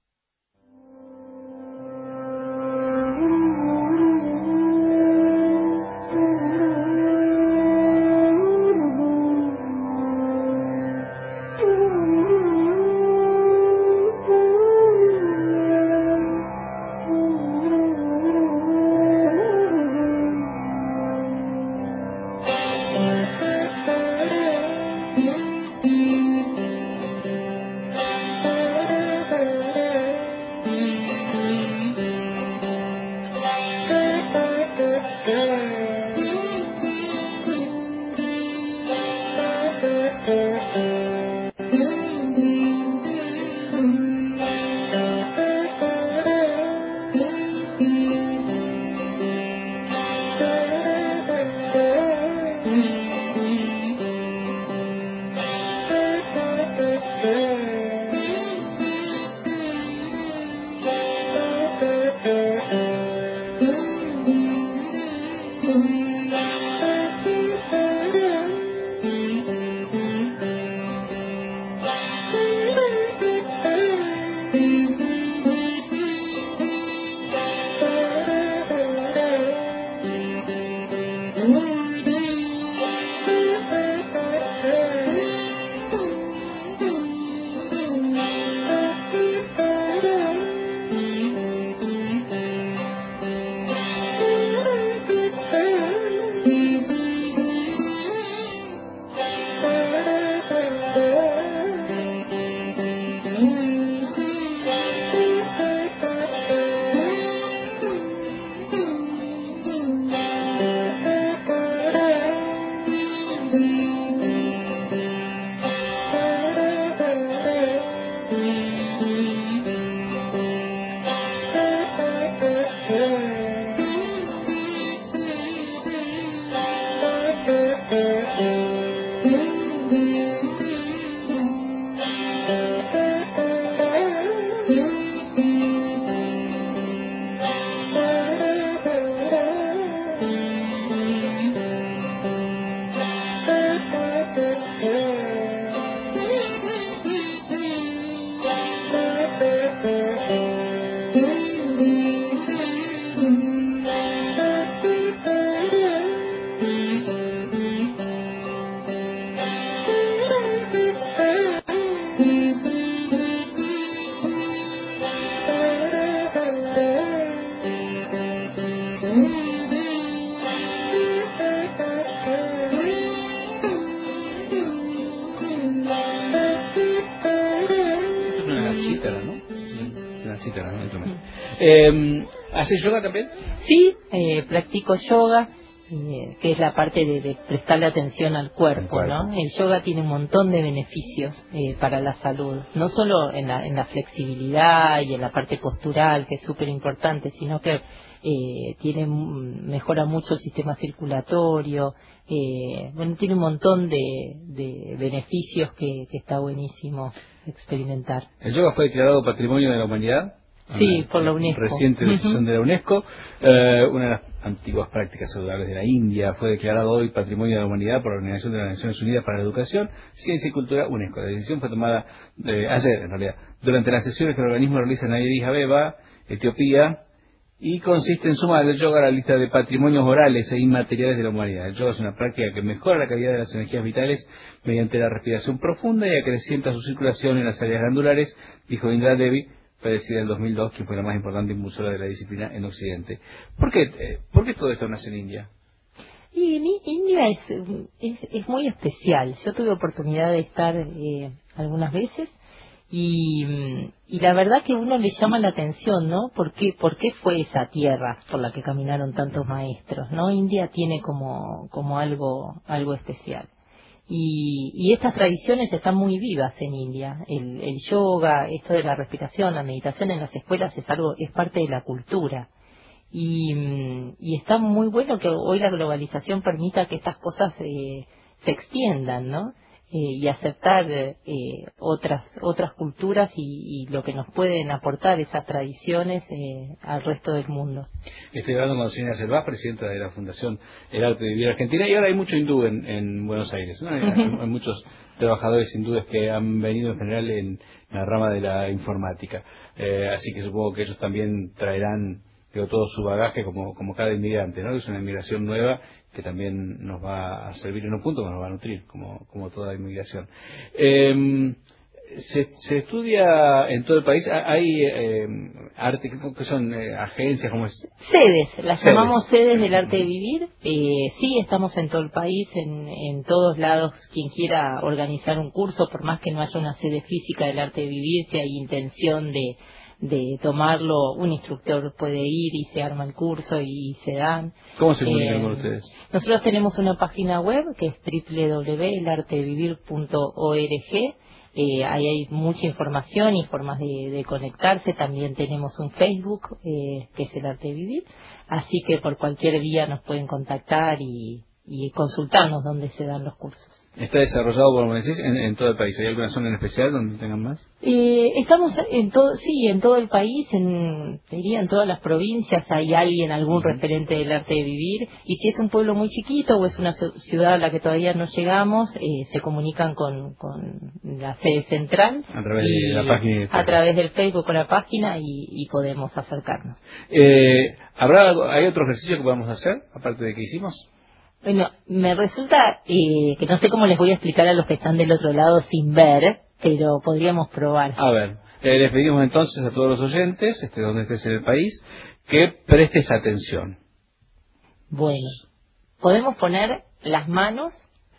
Eh, ¿Haces yoga también? Sí, eh, practico yoga, eh, que es la parte de, de prestarle atención al cuerpo, cuerpo, ¿no? El yoga tiene un montón de beneficios eh, para la salud, no solo en la, en la flexibilidad y en la parte postural, que es súper importante, sino que eh, tiene mejora mucho el sistema circulatorio, eh, bueno, tiene un montón de, de beneficios que, que está buenísimo experimentar. ¿El yoga fue declarado Patrimonio de la Humanidad? Sí, una, por la UNESCO. Reciente decisión uh-huh. de la UNESCO. Eh, una de las antiguas prácticas saludables de la India fue declarado hoy Patrimonio de la Humanidad por la Organización de las Naciones Unidas para la Educación, Ciencia y Cultura, UNESCO. La decisión fue tomada eh, ayer, en realidad, durante las sesiones que el organismo realiza en Addis Abeba, Etiopía, y consiste en sumar el yoga a la lista de patrimonios orales e inmateriales de la humanidad. El yoga es una práctica que mejora la calidad de las energías vitales mediante la respiración profunda y acrecienta su circulación en las áreas glandulares, dijo Indra Devi, fallecida en dos mil dos, que fue la más importante impulsora de la disciplina en Occidente. ¿Por qué, eh, ¿por qué todo esto nace en India? Y en I- India es, es, es muy especial. Yo tuve oportunidad de estar eh, algunas veces y, mm, y la verdad que uno le llama la atención, ¿no? ¿Por qué, por qué fue esa tierra por la que caminaron tantos maestros, ¿no? India tiene como, como algo, algo especial. Y, y estas tradiciones están muy vivas en India. El, el yoga, esto de la respiración, la meditación en las escuelas es algo, es parte de la cultura. Y, mm, y está muy bueno que hoy la globalización permita que estas cosas eh, se extiendan, ¿no? Eh, y aceptar eh, otras otras culturas y, y lo que nos pueden aportar esas tradiciones eh, al resto del mundo. Estoy hablando con la señora Selvás, presidenta de la Fundación El Arte de Vivir Argentina, y ahora hay mucho hindú en, en Buenos Aires, ¿no? Hay, hay muchos trabajadores hindúes que han venido en general en la rama de la informática, eh, así que supongo que ellos también traerán digo, todo su bagaje como, como cada inmigrante, ¿no? Es una inmigración nueva que también nos va a servir en un punto, que nos va a nutrir, como, como toda inmigración. Eh, se, se estudia en todo el país, hay eh, arte, que son eh, agencias, ¿cómo es? Sedes, las Sedes. llamamos sedes del arte de vivir. Eh, sí, estamos en todo el país, en, en todos lados. Quien quiera organizar un curso, por más que no haya una sede física del arte de vivir, si hay intención de de tomarlo, un instructor puede ir y se arma el curso y se dan. ¿Cómo se comunican Eh, con ustedes? Nosotros tenemos una página web que es doble u doble u doble u punto el arte de vivir punto org. Eh, ahí hay mucha información y formas de, de conectarse. También tenemos un Facebook eh, que es El Arte de Vivir. Así que por cualquier vía nos pueden contactar y, y consultarnos dónde se dan los cursos. Está desarrollado, como me decís, en, en todo el país. ¿Hay alguna zona en especial donde tengan más? Eh, estamos en todo, sí, en todo el país, en, diría en todas las provincias hay alguien, algún Uh-huh. referente del arte de vivir, y si es un pueblo muy chiquito o es una ci- ciudad a la que todavía no llegamos, eh, se comunican con, con la sede central A través y de la página. a través del Facebook o la página y, y podemos acercarnos. Eh, ¿habrá algo- ¿Hay otro ejercicio que podamos hacer, aparte de que hicimos? Bueno, me resulta eh, que no sé cómo les voy a explicar a los que están del otro lado sin ver, pero podríamos probar. A ver, eh, les pedimos entonces a todos los oyentes, este, donde estés en el país, que prestes atención. Bueno, podemos poner las manos,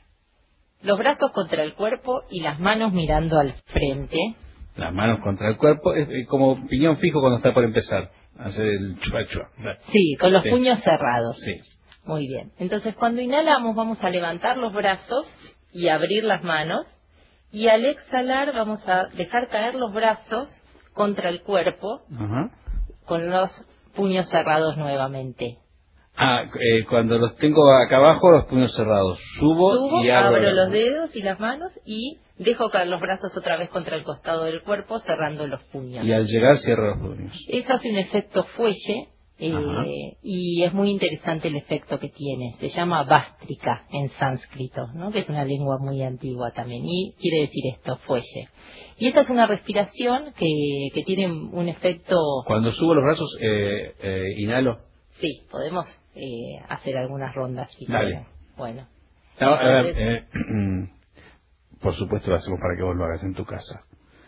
los brazos contra el cuerpo y las manos mirando al frente. Las manos contra el cuerpo, es, es como piñón fijo cuando está por empezar. Hacer el chua chua. Sí, con los Sí. puños cerrados. Sí. Muy bien. Entonces, cuando inhalamos vamos a levantar los brazos y abrir las manos. Y al exhalar vamos a dejar caer los brazos contra el cuerpo Ajá. con los puños cerrados nuevamente. Ah, eh, cuando los tengo acá abajo, los puños cerrados. Subo, Subo, y abro, abro la- los dedos y las manos y dejo caer los brazos otra vez contra el costado del cuerpo cerrando los puños. Y al llegar cierro los puños. Eso hace un efecto fuelle eh, Ajá. y es muy interesante el efecto que tiene. Se llama Vástrika en sánscrito, ¿no? Que es una lengua muy antigua también y quiere decir esto, fuelle. Y esta es una respiración que, que tiene un efecto... Cuando subo los brazos, eh, eh, inhalo. Sí, podemos eh, hacer algunas rondas. Si Dale. quieren. Bueno. No, a ver, Entonces- eh, por supuesto lo hacemos para que vos lo hagas en tu casa.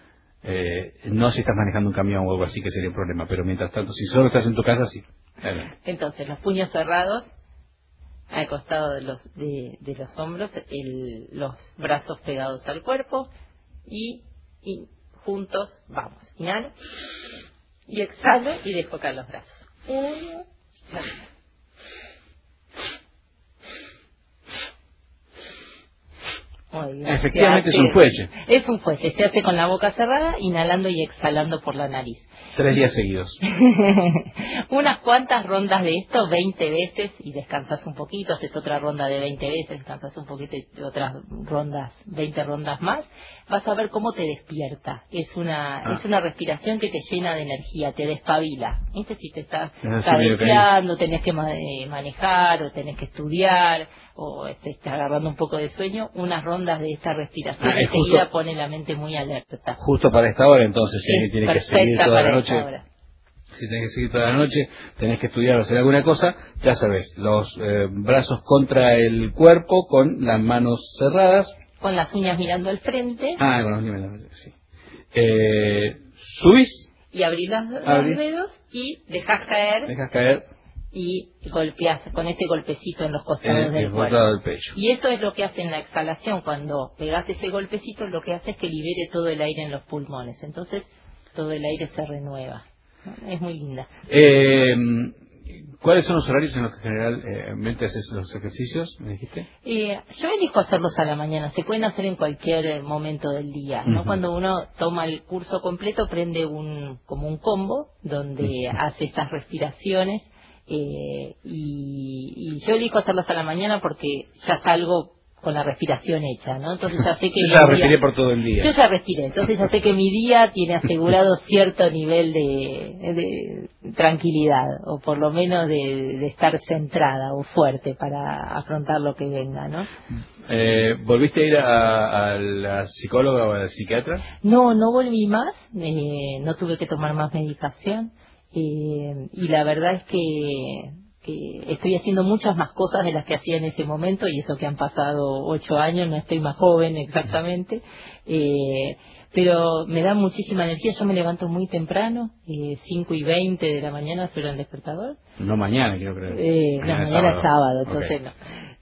Eh, no si estás manejando un camión o algo así, que sería un problema, pero mientras tanto, si solo estás en tu casa, sí. Adelante. Entonces, los puños cerrados al costado de los, de, de los hombros, el- los brazos pegados al cuerpo y, y juntos, vamos, inhalo y exhalo y dejo caer los brazos. Uno, dos. Muy bien. Efectivamente Se es un hace- fuelle. Es un fuelle, se hace con la boca cerrada, inhalando y exhalando por la nariz. Tres días seguidos. Unas cuantas rondas de esto, veinte veces, y descansas un poquito, haces otra ronda de veinte veces, descansas un poquito y otras rondas, veinte rondas más, vas a ver cómo te despierta. Es una Ah. es una respiración que te llena de energía, te despabila. ¿Viste? Si te estás Es así medio cabeceando, tenés que ma- eh, manejar, o tenés que estudiar, o te estás agarrando un poco de sueño, unas rondas de esta respiración Ah, es enseguida justo- pone la mente muy alerta. Justo para esta hora, entonces, si Es alguien tiene que seguir perfecta toda la para noche. esta hora. Si tenés que seguir toda la noche, tenés que estudiar o hacer alguna cosa, ya sabes, los eh, brazos contra el cuerpo con las manos cerradas. Con las uñas mirando al frente. Ah, con los niveles, sí. Eh, subís, Y abrir las- los Abrir. dedos y dejas caer dejas caer y golpeas con ese golpecito en los costados En del el cuerpo. costado del pecho. Y eso es lo que hace en la exhalación. Cuando pegas ese golpecito, lo que hace es que libere todo el aire en los pulmones. Entonces, todo el aire se renueva. Es muy linda. Eh, ¿Cuáles son los horarios en los que generalmente haces los ejercicios? ¿Me dijiste? Eh, yo elijo hacerlos a la mañana. Se pueden hacer en cualquier momento del día, ¿no? Uh-huh. Cuando uno toma el curso completo, prende un como un combo donde uh-huh. hace estas respiraciones. Eh, y, y yo elijo hacerlas a la mañana porque ya salgo con la respiración hecha, ¿no? Entonces ya sé que yo ya mi respiré día, por todo el día. Yo ya respiré, entonces ya sé que mi día tiene asegurado cierto nivel de, de tranquilidad, o por lo menos de, de estar centrada o fuerte para afrontar lo que venga, ¿no? Eh, ¿Volviste a ir a, a la psicóloga o a la psiquiatra? No, no volví más, eh, no tuve que tomar más medicación, eh, y la verdad es que que estoy haciendo muchas más cosas de las que hacía en ese momento, y eso que han pasado ocho años, no estoy más joven exactamente, eh, pero me da muchísima energía. Yo me levanto muy temprano, eh, cinco y veinte de la mañana suena el despertador. No mañana, quiero creer. Eh, mañana no, mañana es sábado, Okay. entonces no.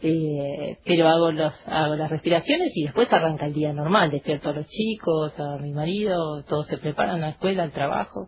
Eh, pero hago los hago las respiraciones y después arranca el día normal. Despierto a los chicos, a mi marido, todos se preparan a la escuela, al trabajo.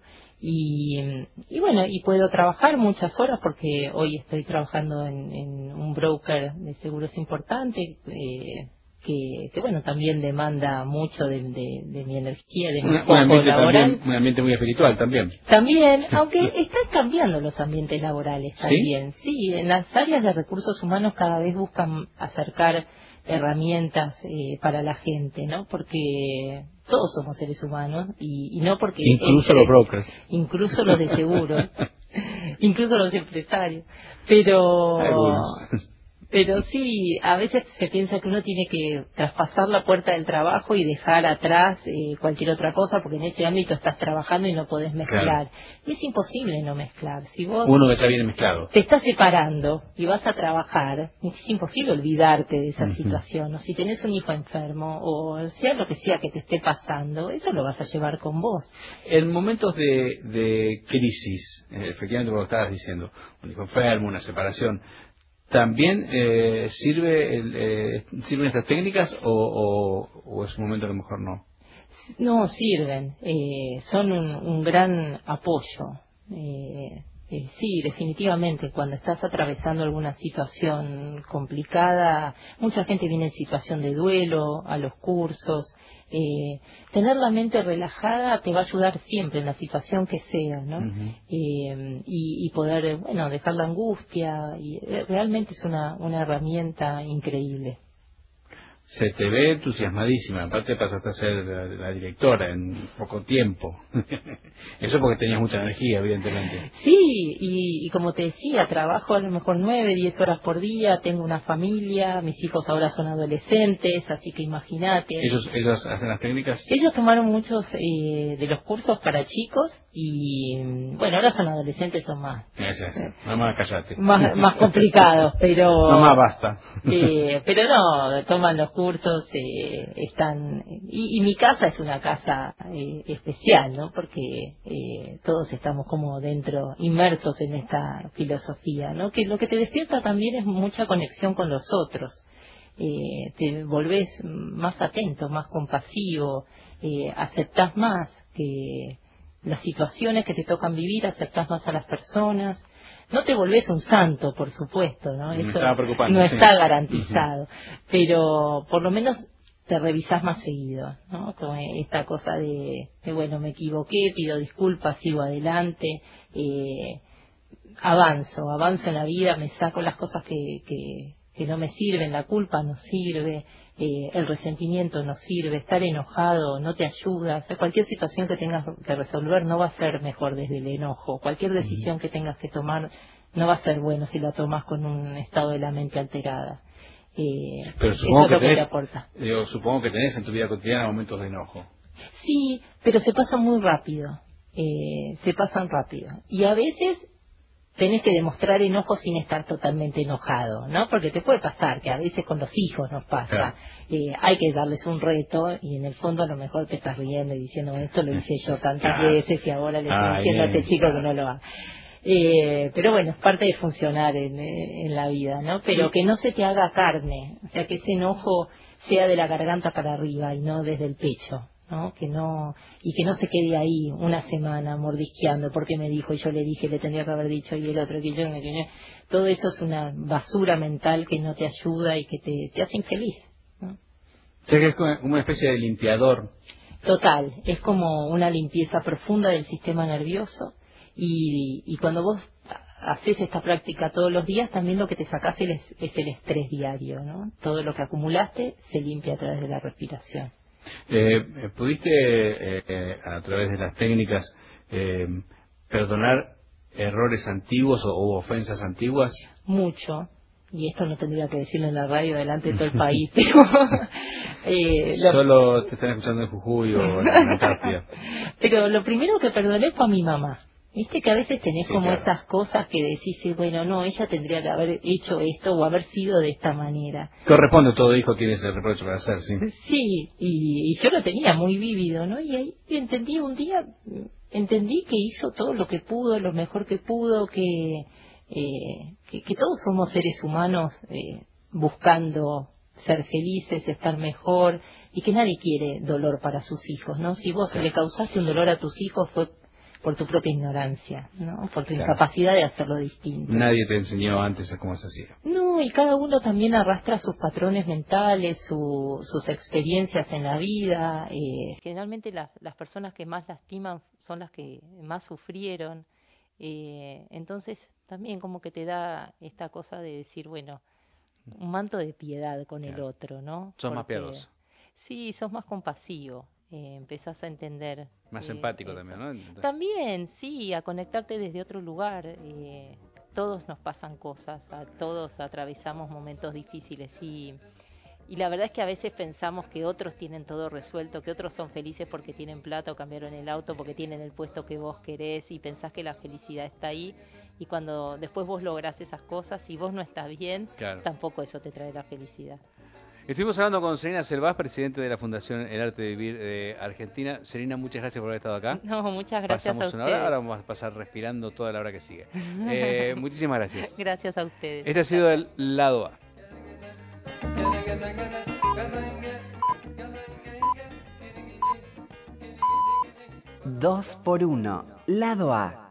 Y, y bueno, y puedo trabajar muchas horas porque hoy estoy trabajando en, en un broker de seguros importante, eh, que, que bueno, también demanda mucho de, de, de mi energía, de mi Un, un, foco ambiente laboral. también, un ambiente muy espiritual también. También, aunque están cambiando los ambientes laborales ¿Sí? también. Sí, en las áreas de recursos humanos cada vez buscan acercar herramientas eh, para la gente, ¿no? Porque todos somos seres humanos y, y no porque... Incluso entre, los brokers. Incluso los de seguros. Incluso los empresarios. Pero... Algunos. Pero sí, a veces se piensa que uno tiene que traspasar la puerta del trabajo y dejar atrás eh, cualquier otra cosa, porque en ese ámbito estás trabajando y no podés mezclar. Claro. Y es imposible no mezclar. Si vos Uno que ya viene mezclado. te estás separando y vas a trabajar, es imposible olvidarte de esa Uh-huh. situación. O si tenés un hijo enfermo, o sea lo que sea que te esté pasando, eso lo vas a llevar con vos. En momentos de, de crisis, eh, efectivamente como estabas diciendo, un hijo enfermo, una separación, ¿también eh, sirve el, eh, sirven estas técnicas o, o, o es un momento que a lo mejor no? No, sirven, eh, son un, un gran apoyo. Eh, eh, sí, definitivamente, cuando estás atravesando alguna situación complicada, mucha gente viene en situación de duelo a los cursos. Eh, tener la mente relajada te va a ayudar siempre en la situación que sea, ¿no? Uh-huh. Eh, y, y poder, bueno, dejar la angustia. Y eh, realmente es una, una herramienta increíble. Se te ve entusiasmadísima, aparte pasaste a ser la, la directora en poco tiempo. Eso porque tenías mucha energía, evidentemente. Sí, y, y como te decía, trabajo a lo mejor nueve, diez horas por día, tengo una familia, mis hijos ahora son adolescentes, así que imagínate. ¿Ellos, ellos hacen las técnicas? Ellos tomaron muchos eh, de los cursos para chicos y, bueno, ahora son adolescentes, son más Sí, sí, sí. Mamá, cállate. más, más complicados, pero... Mamá, basta. Eh, pero no, toman los cursos, eh, están... Y, y mi casa es una casa eh, especial, ¿no? Porque eh, todos estamos como dentro, inmersos en esta filosofía, ¿no? Que lo que te despierta también es mucha conexión con los otros. Eh, te volvés más atento, más compasivo, eh, aceptás más que las situaciones que te tocan vivir, aceptás más a las personas. No te volvés un santo, por supuesto, ¿no? Me Eso estaba preocupando, no sí. está garantizado, pero por lo menos te revisás más seguido, ¿no? Como esta cosa de, de bueno, me equivoqué, pido disculpas, sigo adelante, eh, avanzo, avanzo en la vida, me saco las cosas que, que, que no me sirven, la culpa no sirve, eh, el resentimiento no sirve, estar enojado no te ayuda. O sea, cualquier situación que tengas que resolver no va a ser mejor desde el enojo. Cualquier decisión que tengas que tomar no va a ser bueno si la tomas con un estado de la mente alterada. Eh, Pero eso supongo es lo que que te tenés, aporta. digo, supongo que tenés en tu vida cotidiana momentos de enojo. Sí, pero se pasan muy rápido. Eh, se pasan rápido. Y a veces tenés que demostrar enojo sin estar totalmente enojado, ¿no? Porque te puede pasar, que a veces con los hijos nos pasa. Claro. Eh, hay que darles un reto y en el fondo a lo mejor te estás riendo y diciendo, esto lo hice yo tantas Ah. veces y ahora le estoy Ah, diciendo a bien. este chico que no lo haga. Eh, pero bueno, es parte de funcionar en, en la vida, ¿no? Pero que no se te haga carne, o sea, que ese enojo sea de la garganta para arriba y no desde el pecho, ¿no? Que no, y que no se quede ahí una semana mordisqueando porque me dijo y yo le dije, le tendría que haber dicho y el otro que yo, que yo. Todo eso es una basura mental que no te ayuda y que te, te hace infeliz, ¿no? O sea que es como una especie de limpiador. Total, es como una limpieza profunda del sistema nervioso y, y cuando vos haces esta práctica todos los días, también lo que te sacás es, es el estrés diario, ¿no? Todo lo que acumulaste se limpia a través de la respiración. Eh, ¿Pudiste, eh, eh, a través de las técnicas, eh, perdonar errores antiguos o, o ofensas antiguas? Mucho. Y esto no tendría que decirlo en la radio delante de todo el país, pero... eh, lo... Solo te están escuchando en Jujuy o en la Antártida. Pero lo primero que perdoné fue a mi mamá. Viste que a veces tenés Sí, como claro. esas cosas que decís, eh, bueno, no, ella tendría que haber hecho esto o haber sido de esta manera. Corresponde, todo hijo tiene ese reproche para hacer, sí. Sí, y, y yo lo tenía muy vívido, ¿no? Y ahí entendí un día, entendí que hizo todo lo que pudo, lo mejor que pudo, que... Eh, que, que todos somos seres humanos eh, buscando ser felices, estar mejor y que nadie quiere dolor para sus hijos, ¿no? Si vos le causaste un dolor a tus hijos fue por tu propia ignorancia, ¿no? Por tu Claro. incapacidad de hacerlo distinto. Nadie te enseñó antes a cómo se hacía. No, y cada uno también arrastra sus patrones mentales, su, sus experiencias en la vida. Eh. Generalmente las, las personas que más lastiman son las que más sufrieron. Eh, entonces también como que te da esta cosa de decir, bueno, un manto de piedad con el Claro. otro, ¿no? Sos más Porque- piadoso. Sí, sos más compasivo, eh, empezás a entender. Más eh, empático eso. también, ¿no? Entonces- También, sí, a conectarte desde otro lugar. Eh, todos nos pasan cosas, a todos atravesamos momentos difíciles y... Y la verdad es que a veces pensamos que otros tienen todo resuelto, que otros son felices porque tienen plata o cambiaron el auto, porque tienen el puesto que vos querés y pensás que la felicidad está ahí. Y cuando después vos lográs esas cosas, si vos no estás bien, Claro. tampoco eso te trae la felicidad. Estuvimos hablando con Serena Selvaz, presidente de la Fundación El Arte de Vivir de Argentina. Serena, muchas gracias por haber estado acá. No, muchas gracias Pasamos a una hora, ustedes. ahora vamos a pasar respirando toda la hora que sigue. Eh, muchísimas gracias. Gracias a ustedes. Este ha sido el lado A. Dos por uno, lado A.